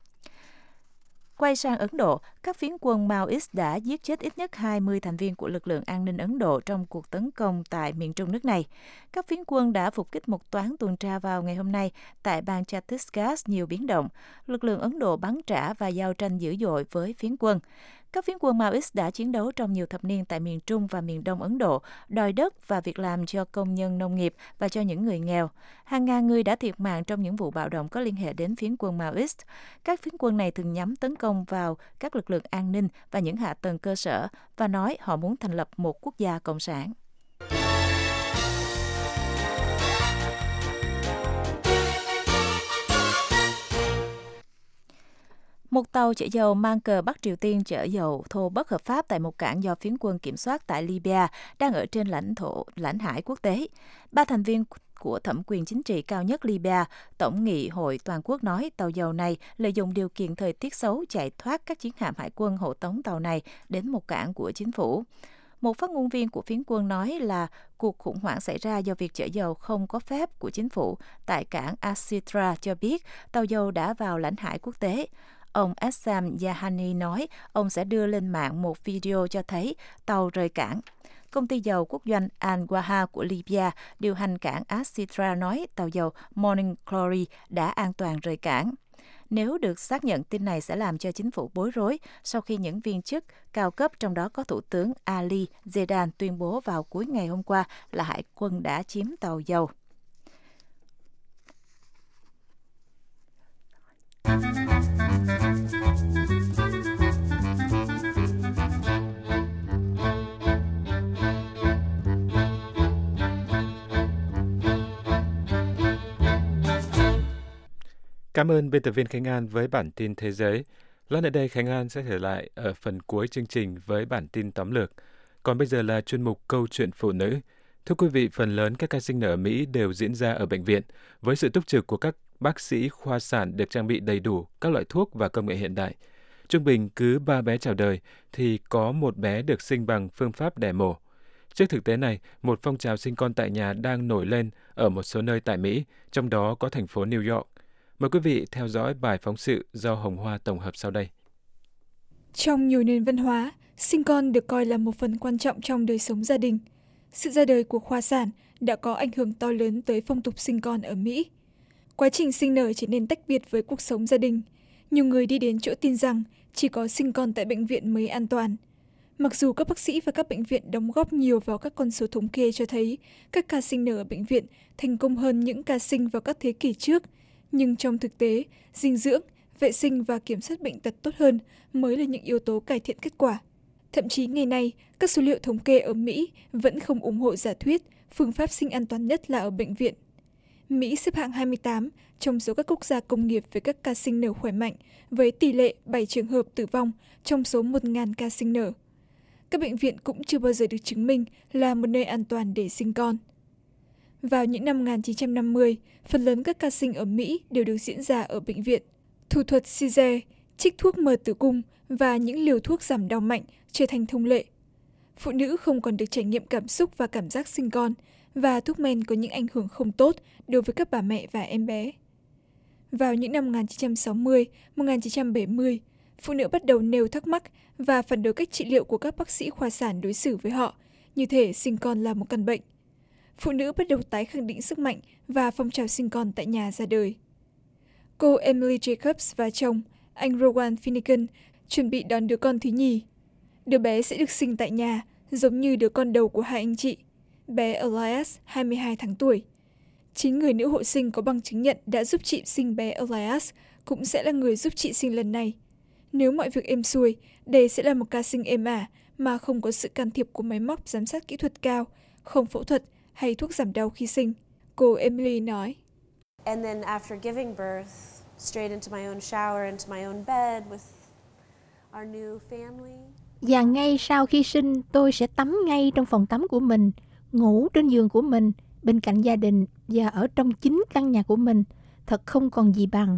Quay sang Ấn Độ, các phiến quân Maoist đã giết chết ít nhất hai mươi thành viên của lực lượng an ninh Ấn Độ trong cuộc tấn công tại miền trung nước này. Các phiến quân đã phục kích một toán tuần tra vào ngày hôm nay tại bang Chhattisgarh nhiều biến động. Lực lượng Ấn Độ bắn trả và giao tranh dữ dội với phiến quân. Các phiến quân Maoist đã chiến đấu trong nhiều thập niên tại miền Trung và miền Đông Ấn Độ, đòi đất và việc làm cho công nhân nông nghiệp và cho những người nghèo. Hàng ngàn người đã thiệt mạng trong những vụ bạo động có liên hệ đến phiến quân Maoist. Các phiến quân này thường nhắm tấn công vào các lực lượng an ninh và những hạ tầng cơ sở và nói họ muốn thành lập một quốc gia cộng sản. Một tàu chở dầu mang cờ Bắc Triều Tiên chở dầu thô bất hợp pháp tại một cảng do phiến quân kiểm soát tại Libya đang ở trên lãnh thổ lãnh hải quốc tế. Ba thành viên của thẩm quyền chính trị cao nhất Libya, Tổng nghị hội toàn quốc nói tàu dầu này lợi dụng điều kiện thời tiết xấu chạy thoát các chiến hạm hải quân hộ tống tàu này đến một cảng của chính phủ. Một phát ngôn viên của phiến quân nói là cuộc khủng hoảng xảy ra do việc chở dầu không có phép của chính phủ tại cảng Asitra cho biết tàu dầu đã vào lãnh hải quốc tế. Ông Essam Yahani nói ông sẽ đưa lên mạng một video cho thấy tàu rời cảng. Công ty dầu quốc doanh Al-Waha của Libya điều hành cảng Asitra nói tàu dầu Morning Glory đã an toàn rời cảng. Nếu được xác nhận, tin này sẽ làm cho chính phủ bối rối sau khi những viên chức cao cấp, trong đó có Thủ tướng Ali Zedan, tuyên bố vào cuối ngày hôm qua là hải quân đã chiếm tàu dầu. Cảm ơn biên tập viên Khánh An với bản tin thế giới. Lát nữa đây Khánh An sẽ trở lại ở phần cuối chương trình với bản tin tóm lược. Còn bây giờ là chuyên mục Câu chuyện phụ nữ. Thưa quý vị, phần lớn các ca sinh nở ở Mỹ đều diễn ra ở bệnh viện với sự túc trực của các bác sĩ khoa sản được trang bị đầy đủ các loại thuốc và công nghệ hiện đại. Trung bình cứ ba bé chào đời thì có một bé được sinh bằng phương pháp đẻ mổ. Trước thực tế này, một phong trào sinh con tại nhà đang nổi lên ở một số nơi tại Mỹ, trong đó có thành phố New York. Mời quý vị theo dõi bài phóng sự do Hồng Hoa tổng hợp sau đây. Trong nhiều nền văn hóa, sinh con được coi là một phần quan trọng trong đời sống gia đình. Sự ra đời của khoa sản đã có ảnh hưởng to lớn tới phong tục sinh con ở Mỹ. Quá trình sinh nở trở nên tách biệt với cuộc sống gia đình. Nhiều người đi đến chỗ tin rằng chỉ có sinh con tại bệnh viện mới an toàn. Mặc dù các bác sĩ và các bệnh viện đóng góp nhiều vào các con số thống kê cho thấy các ca sinh nở ở bệnh viện thành công hơn những ca sinh vào các thế kỷ trước, nhưng trong thực tế, dinh dưỡng, vệ sinh và kiểm soát bệnh tật tốt hơn mới là những yếu tố cải thiện kết quả. Thậm chí ngày nay, các số liệu thống kê ở Mỹ vẫn không ủng hộ giả thuyết phương pháp sinh an toàn nhất là ở bệnh viện. Mỹ xếp hạng hai mươi tám trong số các quốc gia công nghiệp về các ca sinh nở khỏe mạnh, với tỷ lệ bảy trường hợp tử vong trong số một nghìn ca sinh nở. Các bệnh viện cũng chưa bao giờ được chứng minh là một nơi an toàn để sinh con. Vào những năm một nghìn chín trăm năm mươi, phần lớn các ca sinh ở Mỹ đều được diễn ra ở bệnh viện. Thủ thuật Caesar, trích thuốc mở tử cung và những liều thuốc giảm đau mạnh trở thành thông lệ. Phụ nữ không còn được trải nghiệm cảm xúc và cảm giác sinh con, và thuốc men có những ảnh hưởng không tốt đối với các bà mẹ và em bé. Vào những năm một nghìn chín trăm sáu mươi, một nghìn chín trăm bảy mươi, phụ nữ bắt đầu nêu thắc mắc và phản đối cách trị liệu của các bác sĩ khoa sản đối xử với họ, như thể sinh con là một căn bệnh. Phụ nữ bắt đầu tái khẳng định sức mạnh và phong trào sinh con tại nhà ra đời. Cô Emily Jacobs và chồng, anh Rowan Finnegan, chuẩn bị đón đứa con thứ nhì. Đứa bé sẽ được sinh tại nhà, giống như đứa con đầu của hai anh chị, bé Elias, hai mươi hai tháng tuổi. Chính người nữ hộ sinh có bằng chứng nhận đã giúp chị sinh bé Elias cũng sẽ là người giúp chị sinh lần này. Nếu mọi việc êm xuôi, đây sẽ là một ca sinh êm ả mà không có sự can thiệp của máy móc giám sát kỹ thuật cao, không phẫu thuật hay thuốc giảm đau khi sinh. Cô Emily nói. And then after giving birth, straight into my own shower, into my own bed with our new family. Và ngay sau khi sinh, tôi sẽ tắm ngay trong phòng tắm của mình, ngủ trên giường của mình, bên cạnh gia đình và ở trong chính căn nhà của mình. Thật không còn gì bằng.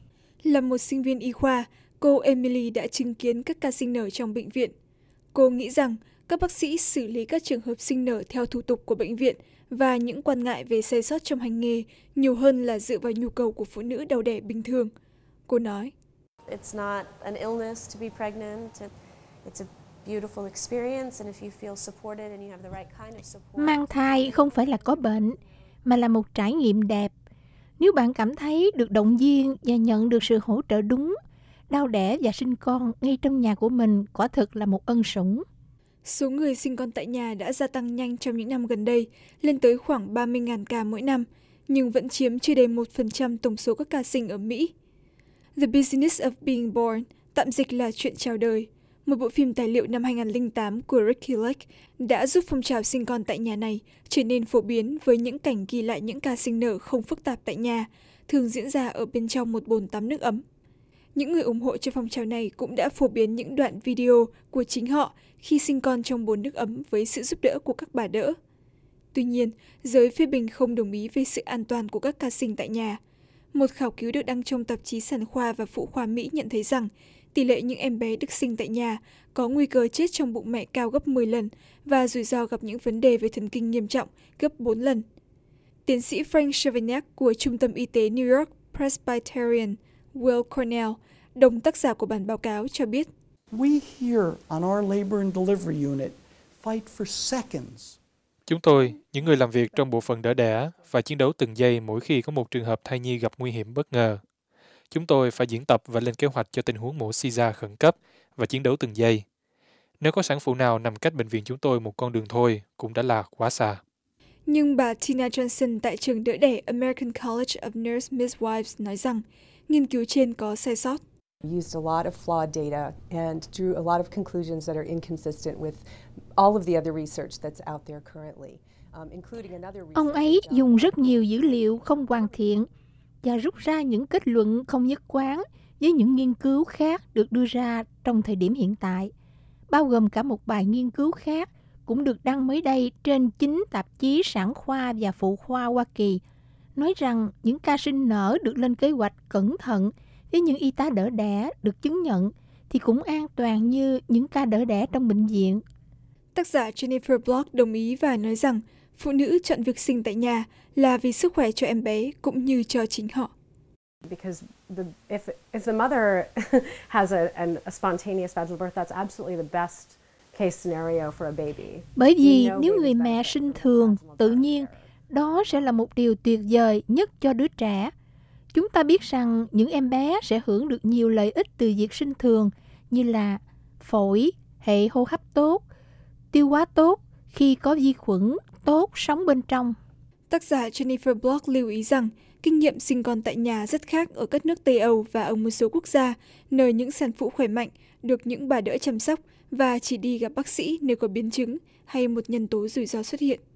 Là một sinh viên y khoa, cô Emily đã chứng kiến các ca sinh nở trong bệnh viện. Cô nghĩ rằng các bác sĩ xử lý các trường hợp sinh nở theo thủ tục của bệnh viện và những quan ngại về sai sót trong hành nghề nhiều hơn là dựa vào nhu cầu của phụ nữ đau đẻ bình thường. Cô nói. It's not an illness to be pregnant. It's a beautiful experience and if you feel supported and you have the right kind of support. Mang thai không phải là có bệnh, mà là một trải nghiệm đẹp. Nếu bạn cảm thấy được động viên và nhận được sự hỗ trợ đúng, đau đẻ và sinh con ngay trong nhà của mình quả thực là một ân sủng. Số người sinh con tại nhà đã gia tăng nhanh trong những năm gần đây, lên tới khoảng ba mươi nghìn ca mỗi năm, nhưng vẫn chiếm chưa đầy một phần trăm tổng số các ca sinh ở Mỹ. The Business of Being Born, tạm dịch là chuyện chào đời, một bộ phim tài liệu năm hai nghìn không trăm lẻ tám của Ricky Lake đã giúp phong trào sinh con tại nhà này trở nên phổ biến với những cảnh ghi lại những ca sinh nở không phức tạp tại nhà, thường diễn ra ở bên trong một bồn tắm nước ấm. Những người ủng hộ cho phong trào này cũng đã phổ biến những đoạn video của chính họ khi sinh con trong bồn nước ấm với sự giúp đỡ của các bà đỡ. Tuy nhiên, giới phê bình không đồng ý về sự an toàn của các ca sinh tại nhà. Một khảo cứu được đăng trong tạp chí Sản khoa và Phụ khoa Mỹ nhận thấy rằng tỷ lệ những em bé được sinh tại nhà có nguy cơ chết trong bụng mẹ cao gấp mười lần và rủi ro gặp những vấn đề về thần kinh nghiêm trọng gấp bốn lần. Tiến sĩ Frank Chevignac của Trung tâm Y tế New York Presbyterian Will Cornell, đồng tác giả của bản báo cáo, cho biết. We here on our labor and delivery unit fight for seconds. Chúng tôi, những người làm việc trong bộ phận đỡ đẻ, phải chiến đấu từng giây mỗi khi có một trường hợp thai nhi gặp nguy hiểm bất ngờ. Chúng tôi phải diễn tập và lên kế hoạch cho tình huống mổ Caesar khẩn cấp và chiến đấu từng giây. Nếu có sản phụ nào nằm cách bệnh viện chúng tôi một con đường thôi, cũng đã là quá xa. Nhưng bà Tina Johnson tại trường đỡ đẻ American College of Nurse Midwives nói rằng nghiên cứu trên có sai sót. Used a lot of flawed data and drew a lot of conclusions that are inconsistent with all of the other research that's out there currently, um, including another research. Ông ấy dùng rất nhiều dữ liệu không hoàn thiện và rút ra những kết luận không nhất quán với những nghiên cứu khác được đưa ra trong thời điểm hiện tại, bao gồm cả một bài nghiên cứu khác cũng được đăng mới đây trên chính tạp chí Sản khoa và Phụ khoa Hoa Kỳ, nói rằng những ca sinh nở được lên kế hoạch cẩn thận với những y tá đỡ đẻ được chứng nhận thì cũng an toàn như những ca đỡ đẻ trong bệnh viện. Tác giả Jennifer Block đồng ý và nói rằng phụ nữ chọn việc sinh tại nhà là vì sức khỏe cho em bé cũng như cho chính họ. Because the, if, if the mother has a, an, a spontaneous vaginal birth, that's absolutely the best case scenario for a baby. Bởi vì nếu người mẹ sinh thường, tự nhiên, đó sẽ là một điều tuyệt vời nhất cho đứa trẻ. Chúng ta biết rằng những em bé sẽ hưởng được nhiều lợi ích từ việc sinh thường như là phổi, hệ hô hấp tốt, tiêu hóa tốt khi có vi khuẩn tốt sống bên trong. Tác giả Jennifer Block lưu ý rằng kinh nghiệm sinh con tại nhà rất khác ở các nước Tây Âu và ở một số quốc gia, nơi những sản phụ khỏe mạnh được những bà đỡ chăm sóc và chỉ đi gặp bác sĩ nếu có biến chứng hay một nhân tố rủi ro xuất hiện.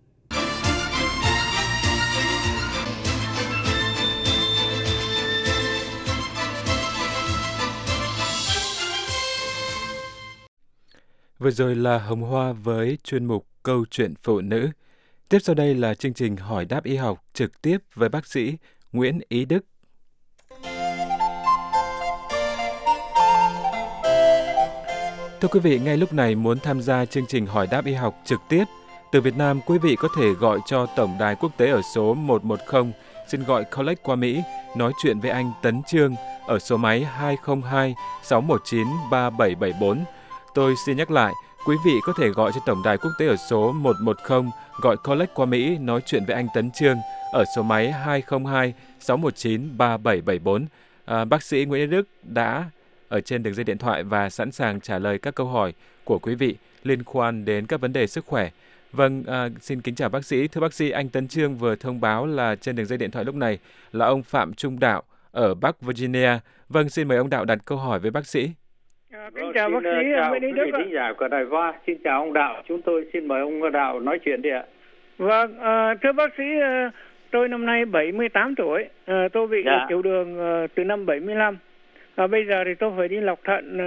Vừa rồi là Hồng Hoa với chuyên mục Câu chuyện phụ nữ. Tiếp sau đây là chương trình Hỏi đáp y học trực tiếp với bác sĩ Nguyễn Ý Đức. Thưa quý vị, ngay lúc này muốn tham gia chương trình Hỏi đáp y học trực tiếp từ Việt Nam, quý vị có thể gọi cho Tổng đài quốc tế ở số một một không, xin gọi Collect qua Mỹ, nói chuyện với anh Tấn Trương ở số máy hai không hai sáu một chín ba bảy bảy bốn. Tôi xin nhắc lại, quý vị có thể gọi cho Tổng đài quốc tế ở số một một không, gọi Collect qua Mỹ, nói chuyện với anh Tấn Trương ở số máy hai không hai sáu một chín ba bảy bảy bốn. À, bác sĩ Nguyễn Ý Đức đã ở trên đường dây điện thoại và sẵn sàng trả lời các câu hỏi của quý vị liên quan đến các vấn đề sức khỏe. Vâng, à, xin kính chào bác sĩ. Thưa bác sĩ, anh Tấn Trương vừa thông báo là trên đường dây điện thoại lúc này là ông Phạm Trung Đạo ở Bắc Virginia. Vâng, xin mời ông Đạo đặt câu hỏi với bác sĩ. À, kính chào bác sĩ Nguyễn Ý Đức. Xin chào của Đài Voa. Xin chào ông Đạo. Chúng tôi xin mời ông Đạo nói chuyện đi ạ. Vâng, à, thưa bác sĩ, à, tôi năm nay bảy mươi tám tuổi. À, tôi bị dạ. tiểu đường à, từ năm bảy mươi lăm. À, bây giờ thì tôi phải đi lọc thận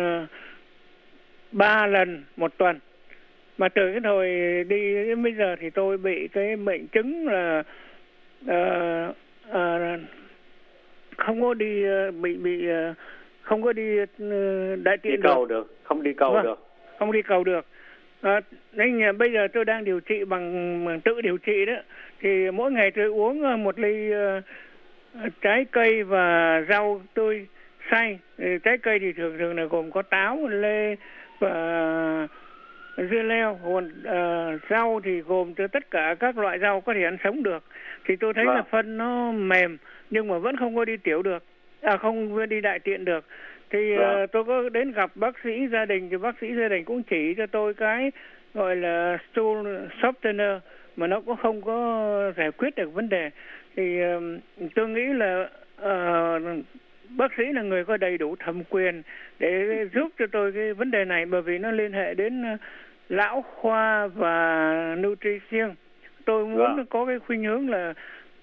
ba uh, lần một tuần. Mà từ cái thời đi đến bây giờ thì tôi bị cái bệnh chứng là uh, uh, không có đi uh, bị bị uh, không có đi uh, đại tiện đi cầu được. được, không đi cầu vâng, được, không đi cầu được. À, nên bây giờ tôi đang điều trị bằng, bằng tự điều trị đó. Thì mỗi ngày tôi uống một ly uh, trái cây và rau tươi xay. Trái cây thì thường thường là gồm có táo, lê và dưa leo, còn uh, rau thì gồm từ tất cả các loại rau có thể ăn sống được. Thì tôi thấy vâng. là phân nó mềm nhưng mà vẫn không có đi tiểu được, à không đi đại tiện được. Thì vâng. uh, tôi có đến gặp bác sĩ gia đình thì bác sĩ gia đình cũng chỉ cho tôi cái gọi là stool softener mà nó cũng không có giải quyết được vấn đề. Thì uh, tôi nghĩ là uh, bác sĩ là người có đầy đủ thẩm quyền để giúp cho tôi cái vấn đề này, bởi vì nó liên hệ đến lão khoa và nutrition. Tôi muốn vâng. có cái khuynh hướng là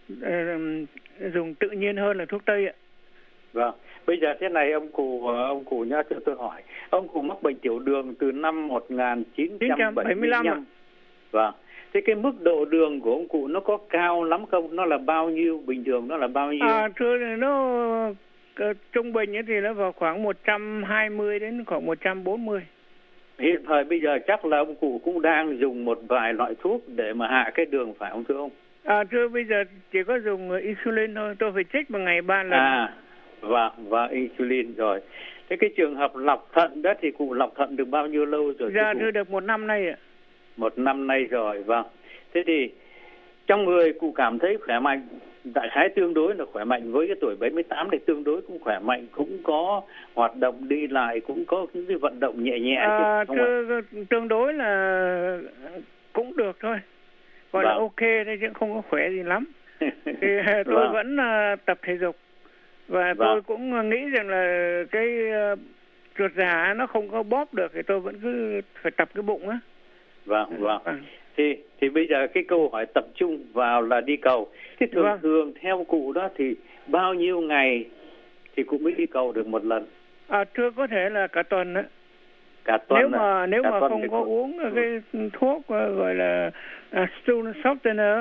uh, dùng tự nhiên hơn là thuốc tây ạ. Vâng. Bây giờ thế này ông cụ ông cụ nhá, cho tôi hỏi, ông cụ mắc bệnh tiểu đường từ năm một nghìn chín trăm bảy mươi lăm. ạ. Vâng. Thế cái mức độ đường của ông cụ nó có cao lắm không? Nó là bao nhiêu? Bình thường nó là bao nhiêu? À, thưa nó trung bình thì nó vào khoảng một trăm hai mươi đến khoảng một trăm bốn mươi. Hiện thời bây giờ chắc là ông cụ cũng đang dùng một vài loại thuốc để mà hạ cái đường phải không thưa ông? À, thưa bây giờ chỉ có dùng insulin thôi, tôi phải chích một ngày ba lần. À, và và insulin rồi. Thế cái trường hợp lọc thận đó thì cụ lọc thận được bao nhiêu lâu rồi? Dạ thưa được một năm nay ạ. Một năm nay rồi, vâng. Thế thì trong người cụ cảm thấy khỏe mạnh, đại khái tương đối là khỏe mạnh, với cái tuổi bảy mươi tám thì tương đối cũng khỏe mạnh, cũng có hoạt động đi lại, cũng có những cái vận động nhẹ nhẹ. À, thưa, tương đối là cũng được thôi, gọi vâng. là ok thôi chứ không có khỏe gì lắm. Thì tôi vâng. vẫn uh, tập thể dục và vâng. tôi cũng nghĩ rằng là cái uh, ruột già nó không có bóp được thì tôi vẫn cứ phải tập cái bụng á. Vâng, vâng. vâng. Thì thì bây giờ cái câu hỏi tập trung vào là đi cầu. Thế thường vâng. thường theo cụ đó thì bao nhiêu ngày thì cụ mới đi cầu được một lần? À, thưa có thể là cả tuần đó. Cả tuần. Nếu mà nếu cả mà không có tuần. uống cái ừ. thuốc gọi là uh, stool softener.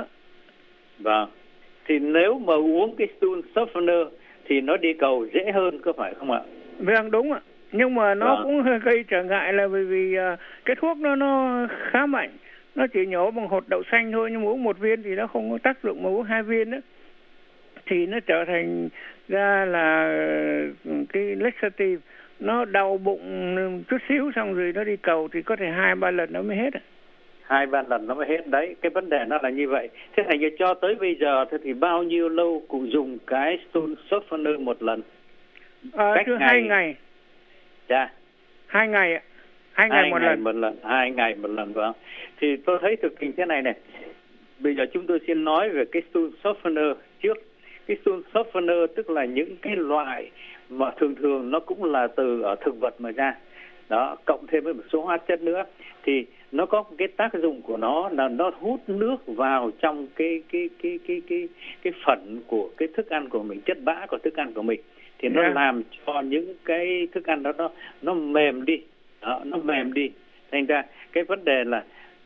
Vâng. Thì nếu mà uống cái stool softener thì nó đi cầu dễ hơn, có phải không ạ? Vâng, đúng ạ. Nhưng mà nó vâng. cũng hơi gây trở ngại là bởi vì uh, cái thuốc nó nó khá mạnh. Nó chỉ nhổ bằng hột đậu xanh thôi, nhưng mà uống một viên thì nó không có tác dụng, mà uống hai viên đó thì nó trở thành ra là cái laxative, nó đau bụng chút xíu xong rồi nó đi cầu thì có thể hai ba lần nó mới hết. Hai ba lần nó mới hết đấy, cái vấn đề nó là như vậy. Thế thành ra cho tới bây giờ thì bao nhiêu lâu cụ dùng cái stool softener một lần? À, Cách ngày... hai ngày. Dạ. Hai ngày ạ. Hai ngày, hai một, ngày lần. một lần. Hai ngày một lần, vâng. Thì tôi thấy thực tình thế này này. Bây giờ chúng tôi xin nói về cái stool softener trước. Cái stool softener tức là những cái loại mà thường thường nó cũng là từ ở thực vật mà ra. Đó, cộng thêm với một số hóa chất nữa thì nó có cái tác dụng của nó là nó hút nước vào trong cái cái cái cái cái cái phần của cái thức ăn của mình, chất bã của thức ăn của mình, thì nó yeah. làm cho những cái thức ăn đó nó nó mềm đi. Đó, nó mềm đi. Thành ra cái vấn đề là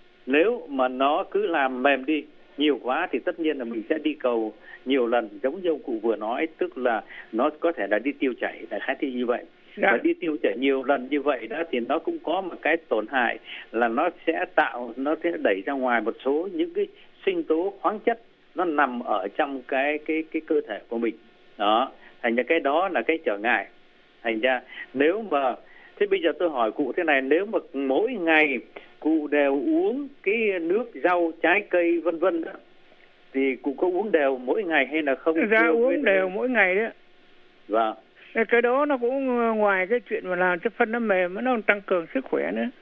nếu mà nó cứ làm mềm đi nhiều quá thì tất nhiên là mình sẽ đi cầu nhiều lần, giống như ông cụ vừa nói, tức là nó có thể là đi tiêu chảy, đại khái thì như vậy. Dạ. Và đi tiêu chảy nhiều lần như vậy đó thì nó cũng có một cái tổn hại là nó sẽ tạo, nó sẽ đẩy ra ngoài một số những cái sinh tố khoáng chất nó nằm ở trong cái cái cái cơ thể của mình. Đó, thành ra cái đó là cái trở ngại. Thành ra nếu mà thế bây giờ tôi hỏi cụ thế này, nếu mà mỗi ngày cụ đều uống cái nước rau, trái cây vân vân đó thì cụ có uống đều mỗi ngày hay là không? Ra uống đều mỗi ngày đấy. Vâng. Cái đó nó cũng ngoài cái chuyện mà làm cho phân nó mềm, nó tăng cường sức khỏe nữa.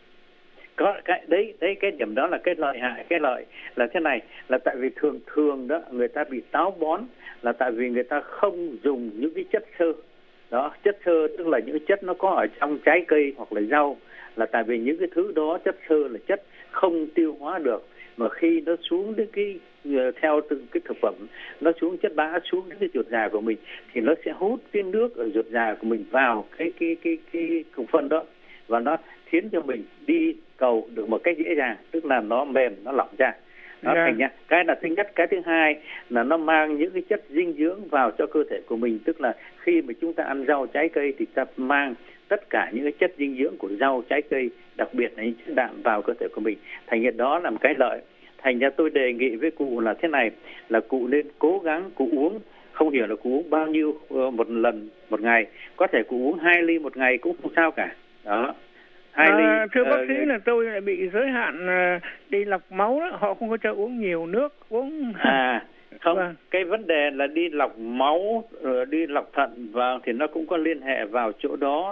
Có cái đấy, đấy cái điểm đó là cái lợi hại, cái lợi là thế này, là tại vì thường thường đó người ta bị táo bón là tại vì người ta không dùng những cái chất xơ. Đó, chất xơ tức là những chất nó có ở trong trái cây hoặc là rau, là tại vì những cái thứ đó chất xơ là chất không tiêu hóa được, mà khi nó xuống đến cái theo từng cái thực phẩm, nó xuống chất bã xuống đến cái ruột già của mình thì nó sẽ hút cái nước ở ruột già của mình vào cái cái cái cái cục phân đó, và nó khiến cho mình đi cầu được một cách dễ dàng, tức là nó mềm, nó lỏng ra. Đó, yeah. thành nha. Cái là thứ nhất. Cái thứ hai là nó mang những cái chất dinh dưỡng vào cho cơ thể của mình, tức là khi mà chúng ta ăn rau trái cây thì ta mang tất cả những cái chất dinh dưỡng của rau trái cây, đặc biệt là những chất đạm vào cơ thể của mình. Thành ra đó là một cái lợi. Thành ra tôi đề nghị với cụ là thế này, là cụ nên cố gắng cụ uống, không hiểu là cụ uống bao nhiêu một lần một ngày, có thể cụ uống hai ly một ngày cũng không sao cả. Đó. À, ly, thưa bác uh, sĩ là tôi lại bị giới hạn uh, đi lọc máu đó, họ không có cho uống nhiều nước, uống à không vâng. Cái vấn đề là đi lọc máu, uh, đi lọc thận vào thì nó cũng có liên hệ vào chỗ đó.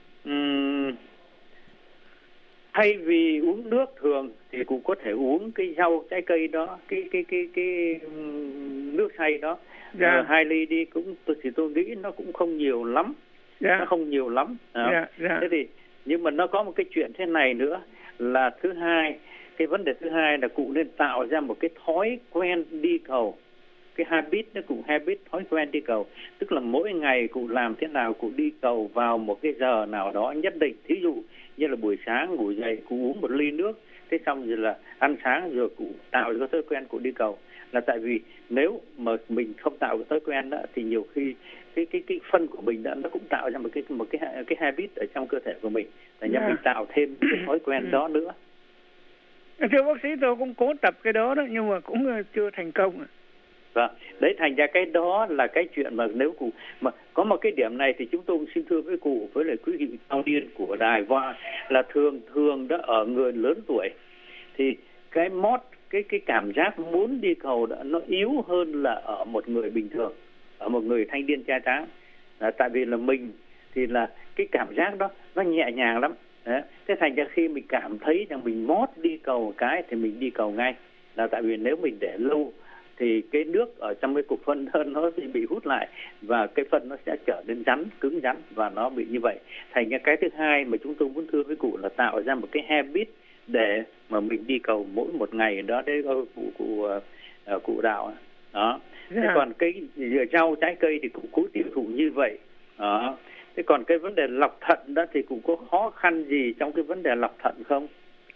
Uhm, thay vì uống nước thường thì cũng có thể uống cái rau trái cây đó, cái cái cái cái, cái nước xay đó, dạ. uh, hai ly đi cũng tôi thì tôi nghĩ nó cũng không nhiều lắm, dạ. nó không nhiều lắm. Dạ, dạ. Thế thì nhưng mà nó có một cái chuyện thế này nữa là thứ hai, cái vấn đề thứ hai là cụ nên tạo ra một cái thói quen đi cầu, cái habit, nó cũng habit, thói quen đi cầu, tức là mỗi ngày cụ làm thế nào cụ đi cầu vào một cái giờ nào đó nhất định. Thí dụ như là buổi sáng ngủ dậy cụ uống một ly nước, thế xong rồi là ăn sáng rồi cụ tạo ra cái thói quen cụ đi cầu. Là tại vì nếu mà mình không tạo cái thói quen đó thì nhiều khi cái cái cái phân của mình đó nó cũng tạo ra một cái một cái cái habit ở trong cơ thể của mình, thành ra yeah. mình tạo thêm cái thói quen đó nữa. Thưa bác sĩ, tôi cũng cố tập cái đó đó nhưng mà cũng chưa thành công. Vâng, đấy, thành ra cái đó là cái chuyện mà nếu cụ mà có một cái điểm này thì chúng tôi cũng xin thưa với cụ với lại quý vị cao niên của đài Voa là thường thường đó ở người lớn tuổi thì cái mót cái cái cảm giác muốn đi cầu đó nó yếu hơn là ở một người bình thường, ở một người thanh niên trai tráng. À, tại vì là mình thì là cái cảm giác đó nó nhẹ nhàng lắm. Đấy. Thế thành ra khi mình cảm thấy rằng mình mót đi cầu cái thì mình đi cầu ngay, là tại vì nếu mình để lâu thì cái nước ở trong cái cục phân nó sẽ bị hút lại và cái phân nó sẽ trở nên rắn, cứng rắn và nó bị như vậy. Thành ra cái thứ hai mà chúng tôi muốn thưa với cụ là tạo ra một cái habit để mà mình đi cầu mỗi một ngày đó. Đấy cụ cụ uh, cụ đạo. Đó. Dạ. Thế còn cái rau trái cây thì cũng cố tiêu thụ như vậy. Đó. Thế còn cái vấn đề lọc thận đó thì cũng có khó khăn gì trong cái vấn đề lọc thận không?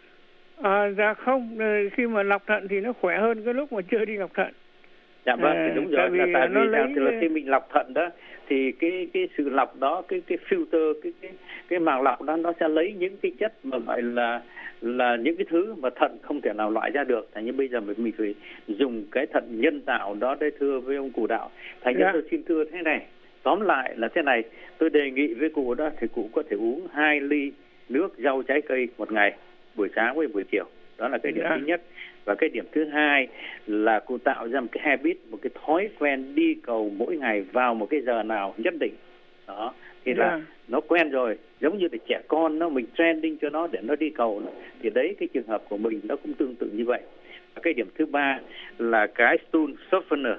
À, dạ không, khi mà lọc thận thì nó khỏe hơn cái lúc mà chưa đi lọc thận. Dạ vâng, thì đúng rồi, tại là tại vì lấy... là khi mình lọc thận đó thì cái cái sự lọc đó, cái cái filter, cái cái cái màng lọc đó nó sẽ lấy những cái chất mà gọi là là những cái thứ mà thận không thể nào loại ra được. Thành như bây giờ mình mình phải dùng cái thận nhân tạo đó để thưa với ông cụ Đạo. Thành như dạ. tôi xin thưa thế này, tóm lại là thế này, tôi đề nghị với cụ đó thì cụ có thể uống hai ly nước rau trái cây một ngày, buổi sáng với buổi chiều. Đó là cái điểm dạ. thứ nhất. Và cái điểm thứ hai là cụ tạo ra một cái habit, một cái thói quen đi cầu mỗi ngày vào một cái giờ nào nhất định. Đó, thì là yeah. nó quen rồi, giống như là trẻ con nó mình training cho nó để nó đi cầu nó. Thì đấy, cái trường hợp của mình nó cũng tương tự như vậy. Và cái điểm thứ ba là cái stool softener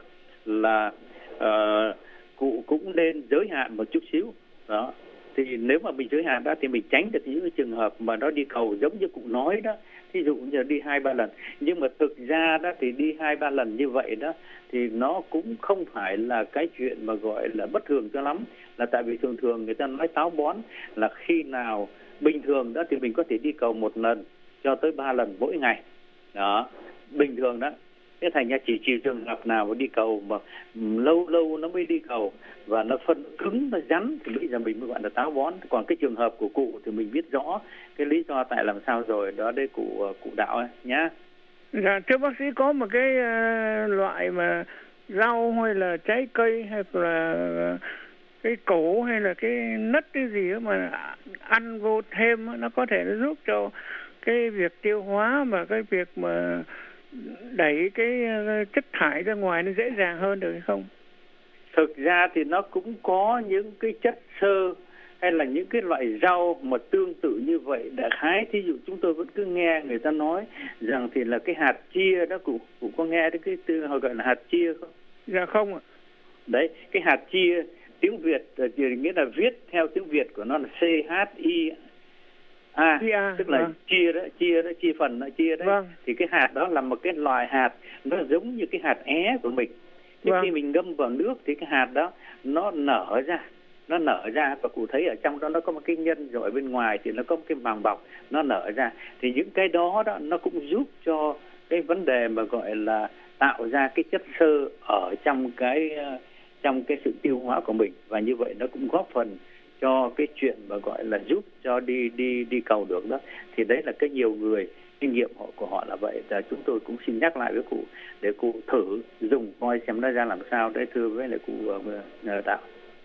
là uh, cụ cũng nên giới hạn một chút xíu. Đó, thì nếu mà mình giới hạn đó thì mình tránh được những cái trường hợp mà nó đi cầu giống như cụ nói đó. Ví dụ như đi hai ba lần, nhưng mà thực ra đó thì đi hai ba lần như vậy đó thì nó cũng không phải là cái chuyện mà gọi là bất thường cho lắm. Là tại vì thường thường người ta nói táo bón là khi nào bình thường đó thì mình có thể đi cầu một lần cho tới ba lần mỗi ngày. Đó, bình thường đó. Thế thành ra chỉ chỉ trường hợp nào mà đi cầu mà lâu lâu nó mới đi cầu và nó phân cứng, nó rắn thì bây giờ mình mới gọi là táo bón. Còn cái trường hợp của cụ thì mình biết rõ cái lý do tại làm sao rồi, đó đây cụ cụ Đạo ấy, nhá. Dạ, thưa bác sĩ, có một cái uh, loại mà rau hay là trái cây hay là cái củ hay là cái nấc cái gì đó mà ăn vô thêm nó có thể nó giúp cho cái việc tiêu hóa và cái việc mà đẩy cái chất thải ra ngoài nó dễ dàng hơn được hay không? Thực ra thì nó cũng có những cái chất xơ hay là những cái loại rau mà tương tự như vậy. Đại khái thí dụ chúng tôi vẫn cứ nghe người ta nói rằng thì là cái hạt chia đó, cụ cụ có nghe đến cái từ họ gọi là hạt chia không? Dạ không ạ. Đấy, cái hạt chia tiếng Việt thì nghĩa là viết theo tiếng Việt của nó là C H I A, à, tức là vâng. chia đó, chia đó, chia phần đó, chia đấy. Vâng. Thì cái hạt đó là một cái loài hạt nó giống như cái hạt é của mình. Nhưng vâng. khi mình ngâm vào nước thì cái hạt đó nó nở ra, nó nở ra và cụ thấy ở trong đó nó có một cái nhân, rồi ở bên ngoài thì nó có một cái màng bọc nó nở ra. Thì những cái đó đó nó cũng giúp cho cái vấn đề mà gọi là tạo ra cái chất xơ ở trong cái trong cái sự tiêu hóa của mình, và như vậy nó cũng góp phần cho cái chuyện mà gọi là giúp cho đi đi đi cầu được đó. Thì đấy là cái nhiều người kinh nghiệm họ của họ là vậy. Và chúng tôi cũng xin nhắc lại với cụ để cụ thử dùng coi xem nó ra làm sao đấy, thưa với lại cụ uh, Tạo.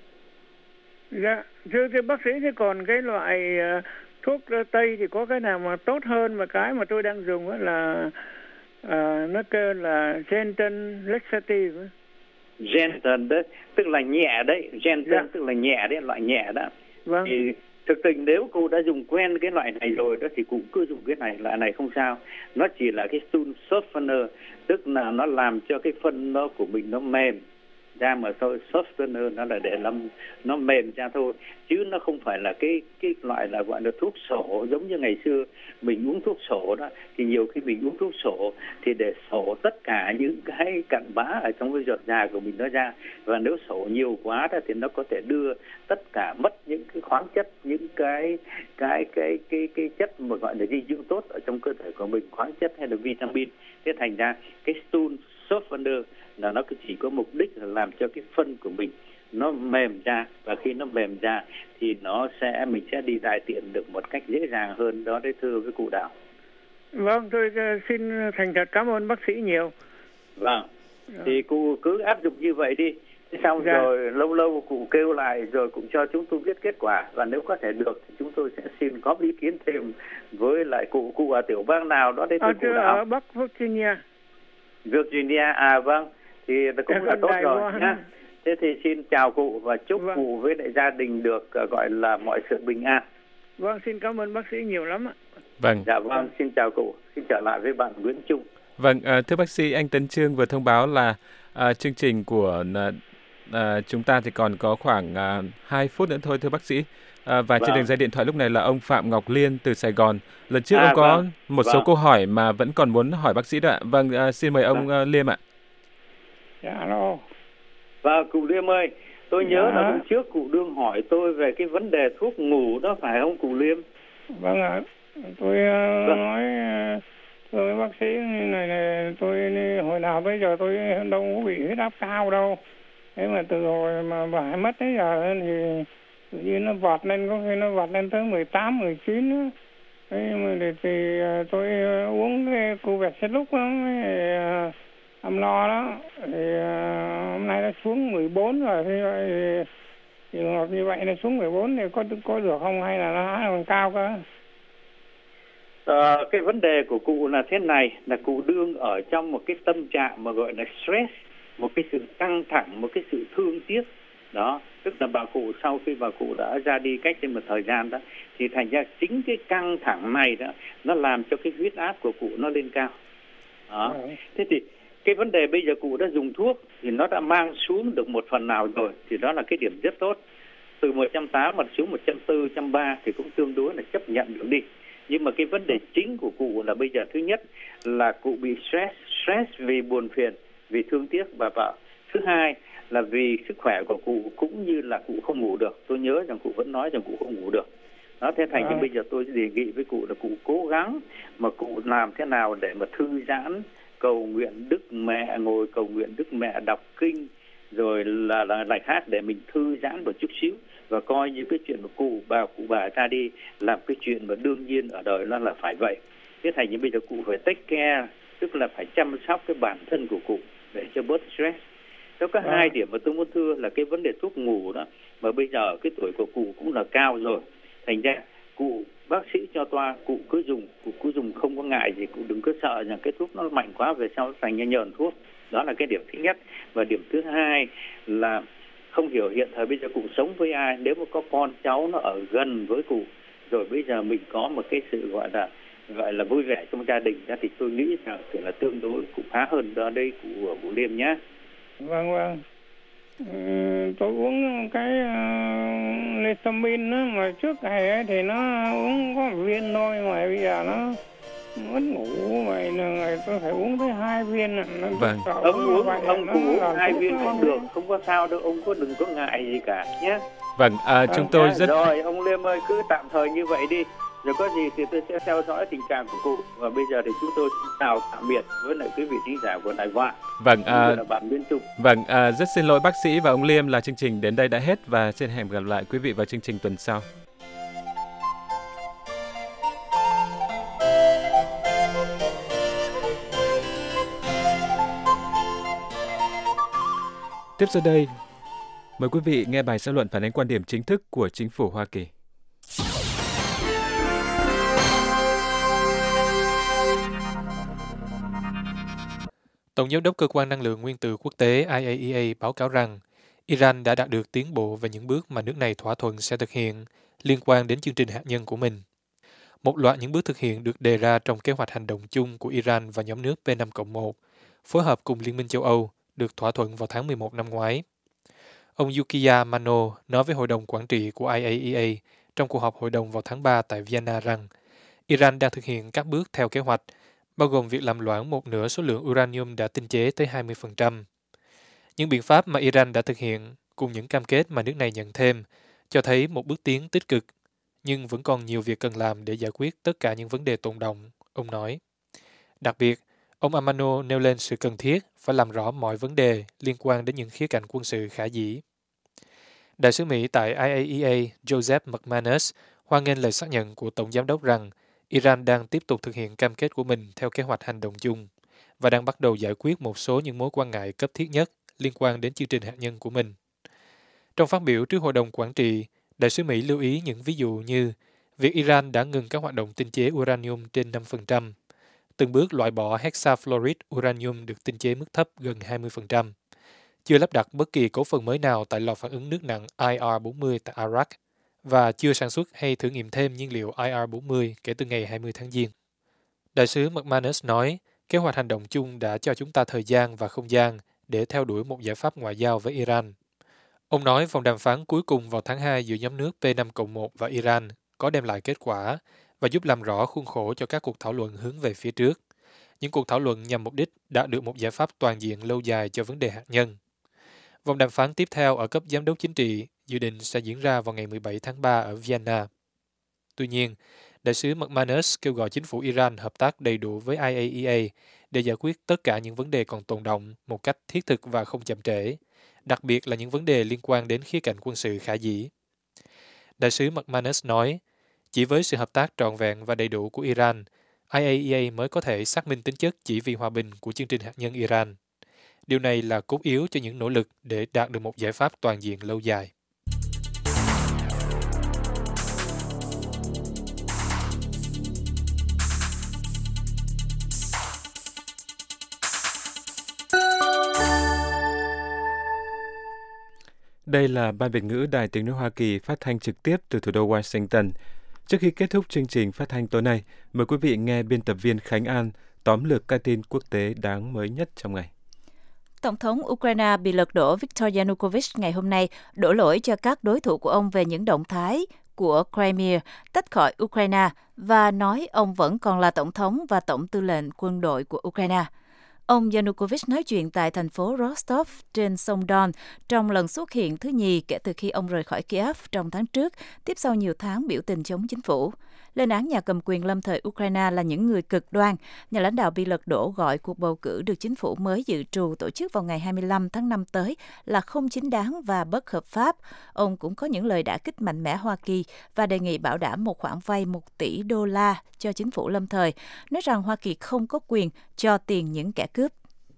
Dạ, thưa, thưa bác sĩ, thế còn cái loại uh, thuốc tây thì có cái nào mà tốt hơn, mà cái mà tôi đang dùng đó là uh, nó kêu là Gentle Laxative. Gentle đấy, tức là nhẹ đấy, gentle dạ. tức là nhẹ đấy, loại nhẹ đó. Vâng. Thì thực tình nếu cô đã dùng quen cái loại này rồi đó thì cũng cứ dùng cái này, loại này không sao. Nó chỉ là cái stool softener, tức là nó làm cho cái phân nó của mình nó mềm ra mà thôi. Softener nó là để làm nó mềm ra thôi, chứ nó không phải là cái cái loại là gọi là thuốc sổ giống như ngày xưa mình uống thuốc sổ đó. Thì nhiều khi mình uống thuốc sổ thì để sổ tất cả những cái cặn bã ở trong cái ruột già của mình nó ra, và nếu sổ nhiều quá đó thì nó có thể đưa tất cả mất những cái khoáng chất, những cái cái cái cái cái chất mà gọi là dinh dưỡng tốt ở trong cơ thể của mình, khoáng chất hay là vitamin. Thế thành ra cái stool softener là nó chỉ có mục đích là làm cho cái phân của mình nó mềm ra, và khi nó mềm ra thì nó sẽ mình sẽ đi đại tiện được một cách dễ dàng hơn đó đấy, thưa với cụ Đạo. Vâng, tôi xin thành thật cảm ơn bác sĩ nhiều. Vâng, thì cụ cứ áp dụng như vậy đi. Thế xong dạ. rồi lâu lâu cụ kêu lại rồi cũng cho chúng tôi biết kết quả, và nếu có thể được thì chúng tôi sẽ xin góp ý kiến thêm với lại cụ. Cụ ở tiểu bang nào đó đấy, thưa cụ Đạo? Ở Bắc Virginia. Virginia, à vâng, thì cũng là tốt rồi nhá. Thế thì xin chào cụ và chúc vâng. cụ với lại gia đình được uh, gọi là mọi sự bình an. Vâng, xin cảm ơn bác sĩ nhiều lắm ạ. Vâng. Dạ vâng, xin chào cụ. Xin trở lại với bạn Nguyễn Trung. Vâng, uh, thưa bác sĩ, anh Tấn Trương vừa thông báo là uh, chương trình của uh, uh, chúng ta thì còn có khoảng uh, hai phút nữa thôi, thưa bác sĩ. Uh, và vâng. trên đường dây điện thoại lúc này là ông Phạm Ngọc Liên từ Sài Gòn. Lần trước à, ông có vâng. một vâng. số câu hỏi mà vẫn còn muốn hỏi bác sĩ đó ạ. Vâng, uh, xin mời ông vâng. uh, Liêm ạ. Dạ, alo. Và cụ Liêm ơi, tôi Dạ. nhớ là hôm trước cụ đương hỏi tôi về cái vấn đề thuốc ngủ đó, phải không cụ Liêm? Vâng ạ, tôi uh, Vâng. nói uh, tôi với bác sĩ này, này tôi hồi nào bây giờ tôi đâu có bị huyết áp cao đâu. Thế mà từ hồi mà bà mất tới giờ thì tự nhiên nó vọt lên, có khi nó vọt lên tới mười tám, mười chín á. Thế mà thì, thì uh, tôi uh, uống cái cu vẹt xịt lúc đó, uh, âm lo đó, thì uh, hôm nay nó xuống mười bốn rồi, thì, thì trường hợp như vậy nó xuống mười bốn thì có có được không, hay là nó còn cao cơ? À, cái vấn đề của cụ là thế này, là cụ đương ở trong một cái tâm trạng mà gọi là stress, một cái sự căng thẳng, một cái sự thương tiếc đó. Tức là bà cụ sau khi bà cụ đã ra đi cách đây một thời gian đó, thì thành ra chính cái căng thẳng này đó nó làm cho cái huyết áp của cụ nó lên cao đó. Thế thì cái vấn đề bây giờ cụ đã dùng thuốc thì nó đã mang xuống được một phần nào rồi, thì đó là cái điểm rất tốt. Từ một trăm tám mươi mà xuống một trăm bốn mươi, một trăm ba mươi thì cũng tương đối là chấp nhận được đi. Nhưng mà cái vấn đề chính của cụ là bây giờ thứ nhất là cụ bị stress, stress vì buồn phiền, vì thương tiếc bà vợ. Thứ hai là vì sức khỏe của cụ cũng như là cụ không ngủ được. Tôi nhớ rằng cụ vẫn nói rằng cụ không ngủ được. Đó, thế thành ra bây giờ tôi đề nghị với cụ là cụ cố gắng mà cụ làm thế nào để mà thư giãn, cầu nguyện Đức Mẹ, ngồi cầu nguyện Đức Mẹ, đọc kinh, rồi là, là lại hát để mình thư giãn một chút xíu, và coi như cái chuyện của cụ bà cụ bà ra đi làm cái chuyện mà đương nhiên ở đời nó là phải vậy. Thế thành như bây giờ cụ phải take care, tức là phải chăm sóc cái bản thân của cụ để cho bớt stress. Đó có hai điểm mà tôi muốn thưa là cái vấn đề thuốc ngủ đó, mà bây giờ cái tuổi của cụ cũng là cao rồi, thành ra cụ bác sĩ cho toa cụ cứ dùng, cụ cứ dùng không có ngại gì, cụ đừng có sợ rằng cái thuốc nó mạnh quá về sau thành ra nhờn thuốc. Đó là cái điểm thứ nhất. Và điểm thứ hai là không hiểu hiện thời bây giờ cụ sống với ai. Nếu mà có con cháu nó ở gần với cụ, rồi bây giờ mình có một cái sự gọi là gọi là vui vẻ trong gia đình đó, thì tôi nghĩ rằng thì là tương đối cũng khá hơn đó đây của cụ Liêm nhá. Vâng vâng. Ừ, tôi uống cái uh, Letamin đó, mà trước ngày ấy thì nó uống có một viên thôi, mà bây giờ nó mất ngủ vậy là tôi phải uống tới hai viên. Vâng. Ông uống, ông cũng uống hai viên cũng được, không có sao đâu, ông có đừng có ngại gì cả nhé. Vâng, à, chúng tôi rất... Rồi, ông Liêm ơi, cứ tạm thời như vậy đi. Rồi có gì thì tôi sẽ theo dõi tình trạng của cụ. Và bây giờ thì chúng tôi xin chào tạm biệt với lại quý vị thính giả của Đài Voa. Vâng, à, là bạn Biên Trung. Vâng, à, rất xin lỗi bác sĩ và ông Liêm là chương trình đến đây đã hết, và xin hẹn gặp lại quý vị vào chương trình tuần sau. Tiếp sau đây, mời quý vị nghe bài xã luận phản ánh quan điểm chính thức của chính phủ Hoa Kỳ. Tổng giám đốc Cơ quan Năng lượng Nguyên tử Quốc tế I A E A báo cáo rằng Iran đã đạt được tiến bộ về những bước mà nước này thỏa thuận sẽ thực hiện liên quan đến chương trình hạt nhân của mình. Một loạt những bước thực hiện được đề ra trong kế hoạch hành động chung của Iran và nhóm nước P năm cộng một, phối hợp cùng Liên minh châu Âu, được thỏa thuận vào tháng mười một năm ngoái. Ông Yukiya Mano nói với Hội đồng Quản trị của I A E A trong cuộc họp hội đồng vào tháng ba tại Vienna rằng Iran đang thực hiện các bước theo kế hoạch, bao gồm việc làm loãng một nửa số lượng uranium đã tinh chế tới hai mươi phần trăm. Những biện pháp mà Iran đã thực hiện, cùng những cam kết mà nước này nhận thêm, cho thấy một bước tiến tích cực, nhưng vẫn còn nhiều việc cần làm để giải quyết tất cả những vấn đề tồn đọng, ông nói. Đặc biệt, ông Amano nêu lên sự cần thiết phải làm rõ mọi vấn đề liên quan đến những khía cạnh quân sự khả dĩ. Đại sứ Mỹ tại I A E A Joseph McManus hoan nghênh lời xác nhận của Tổng giám đốc rằng Iran đang tiếp tục thực hiện cam kết của mình theo kế hoạch hành động chung và đang bắt đầu giải quyết một số những mối quan ngại cấp thiết nhất liên quan đến chương trình hạt nhân của mình. Trong phát biểu trước Hội đồng Quản trị, Đại sứ Mỹ lưu ý những ví dụ như việc Iran đã ngừng các hoạt động tinh chế uranium trên năm phần trăm, từng bước loại bỏ hexafluoride uranium được tinh chế mức thấp gần hai mươi phần trăm, chưa lắp đặt bất kỳ cấu phần mới nào tại lò phản ứng nước nặng I R bốn mươi tại Iraq, và chưa sản xuất hay thử nghiệm thêm nhiên liệu I R bốn mươi kể từ ngày hai mươi tháng Giêng. Đại sứ McManus nói, kế hoạch hành động chung đã cho chúng ta thời gian và không gian để theo đuổi một giải pháp ngoại giao với Iran. Ông nói vòng đàm phán cuối cùng vào tháng hai giữa nhóm nước P năm cộng một và Iran có đem lại kết quả và giúp làm rõ khuôn khổ cho các cuộc thảo luận hướng về phía trước. những cuộc thảo luận nhằm mục đích đạt được một giải pháp toàn diện lâu dài cho vấn đề hạt nhân. Vòng đàm phán tiếp theo ở cấp giám đốc chính trị dự định sẽ diễn ra vào ngày mười bảy tháng ba ở Vienna. Tuy nhiên, đại sứ McManus kêu gọi chính phủ Iran hợp tác đầy đủ với I A E A để giải quyết tất cả những vấn đề còn tồn đọng một cách thiết thực và không chậm trễ, đặc biệt là những vấn đề liên quan đến khía cạnh quân sự khả dĩ. Đại sứ McManus nói, chỉ với sự hợp tác trọn vẹn và đầy đủ của Iran, I A E A mới có thể xác minh tính chất chỉ vì hòa bình của chương trình hạt nhân Iran. Điều này là cốt yếu cho những nỗ lực để đạt được một giải pháp toàn diện lâu dài. Đây là Ban Việt ngữ Đài Tiếng nói Hoa Kỳ phát thanh trực tiếp từ thủ đô Washington. Trước khi kết thúc chương trình phát thanh tối nay, mời quý vị nghe biên tập viên Khánh An tóm lược các tin quốc tế đáng mới nhất trong ngày. Tổng thống Ukraine bị lật đổ Viktor Yanukovych ngày hôm nay đổ lỗi cho các đối thủ của ông về những động thái của Crimea tách khỏi Ukraine và nói ông vẫn còn là tổng thống và tổng tư lệnh quân đội của Ukraine. Ông Yanukovych nói chuyện tại thành phố Rostov trên sông Don trong lần xuất hiện thứ nhì kể từ khi ông rời khỏi Kiev trong tháng trước, tiếp sau nhiều tháng biểu tình chống chính phủ. Lên án nhà cầm quyền lâm thời Ukraine là những người cực đoan, nhà lãnh đạo bị lật đổ gọi cuộc bầu cử được chính phủ mới dự trù tổ chức vào ngày hai mươi lăm tháng năm tới là không chính đáng và bất hợp pháp. Ông cũng có những lời đả kích mạnh mẽ Hoa Kỳ và đề nghị bảo đảm một khoản vay một tỷ đô la cho chính phủ lâm thời, nói rằng Hoa Kỳ không có quyền cho tiền những kẻ cướp.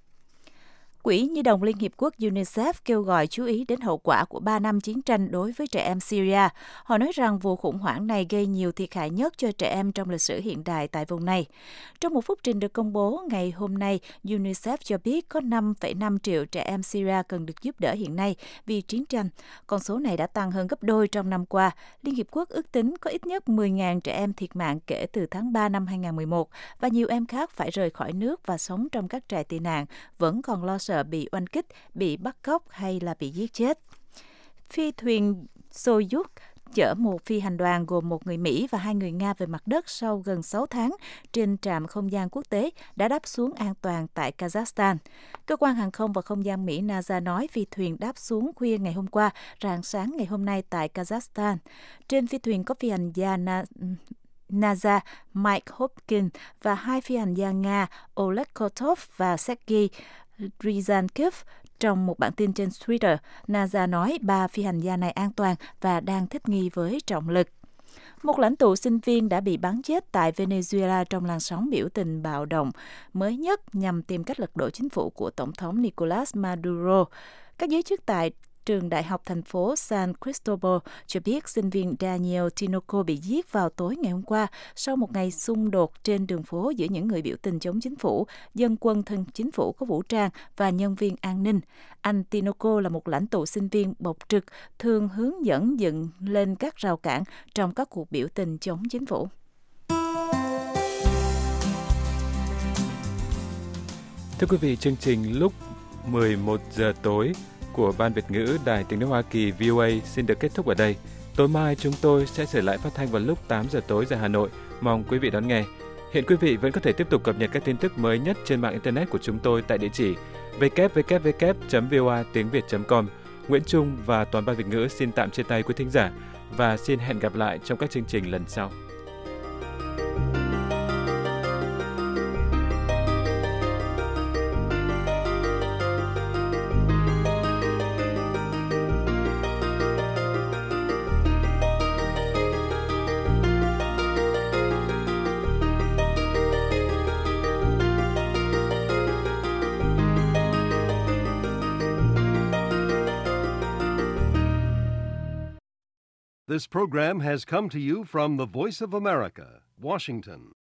Quỹ Nhi đồng Liên Hiệp Quốc UNICEF kêu gọi chú ý đến hậu quả của ba năm chiến tranh đối với trẻ em Syria. Họ nói rằng vụ khủng hoảng này gây nhiều thiệt hại nhất cho trẻ em trong lịch sử hiện đại tại vùng này. Trong một phúc trình được công bố ngày hôm nay, UNICEF cho biết có năm phẩy năm triệu trẻ em Syria cần được giúp đỡ hiện nay vì chiến tranh. Con số này đã tăng hơn gấp đôi trong năm qua. Liên Hiệp Quốc ước tính có ít nhất mười nghìn trẻ em thiệt mạng kể từ tháng ba năm hai nghìn không trăm mười một và nhiều em khác phải rời khỏi nước và sống trong các trại tị nạn, vẫn còn lo sợ bị oanh kích, bị bắt cóc hay là bị giết chết. Phi thuyền Soyuz chở một phi hành đoàn gồm một người Mỹ và hai người Nga về mặt đất sau gần sáu tháng trên trạm không gian quốc tế đã đáp xuống an toàn tại Kazakhstan. Cơ quan hàng không và không gian Mỹ NASA nói phi thuyền đáp xuống khuya ngày hôm qua, rạng sáng ngày hôm nay tại Kazakhstan. Trên phi thuyền có phi hành gia Na... NASA Mike Hopkins và hai phi hành gia Nga Oleg Kotov và Sergei Ryazankiv. Trong một bản tin trên Twitter, NASA nói ba phi hành gia này an toàn và đang thích nghi với trọng lực. Một lãnh tụ sinh viên đã bị bắn chết tại Venezuela trong làn sóng biểu tình bạo động mới nhất nhằm tìm cách lật đổ chính phủ của Tổng thống Nicolas Maduro. Các giới chức tại trường đại học thành phố San Cristobal cho biết sinh viên Daniel Tinoco bị giết vào tối ngày hôm qua sau một ngày xung đột trên đường phố giữa những người biểu tình chống chính phủ, dân quân thân chính phủ có vũ trang và nhân viên an ninh. Anh Tinoco là một lãnh tụ sinh viên bộc trực, thường hướng dẫn dựng lên các rào cản trong các cuộc biểu tình chống chính phủ. Thưa quý vị, chương trình lúc mười một giờ tối của Ban Việt ngữ Đài Tiếng nói Hoa Kỳ V O A xin được kết thúc ở đây. Tối mai chúng tôi sẽ trở lại phát thanh vào lúc tám giờ tối giờ Hà Nội. Mong quý vị đón nghe. Hiện quý vị vẫn có thể tiếp tục cập nhật các tin tức mới nhất trên mạng Internet của chúng tôi tại địa chỉ w w w chấm voa tiếng việt chấm com. Nguyễn Trung và toàn Ban Việt ngữ xin tạm chia tay quý thính giả và xin hẹn gặp lại trong các chương trình lần sau. This program has come to you from the Voice of America, Washington.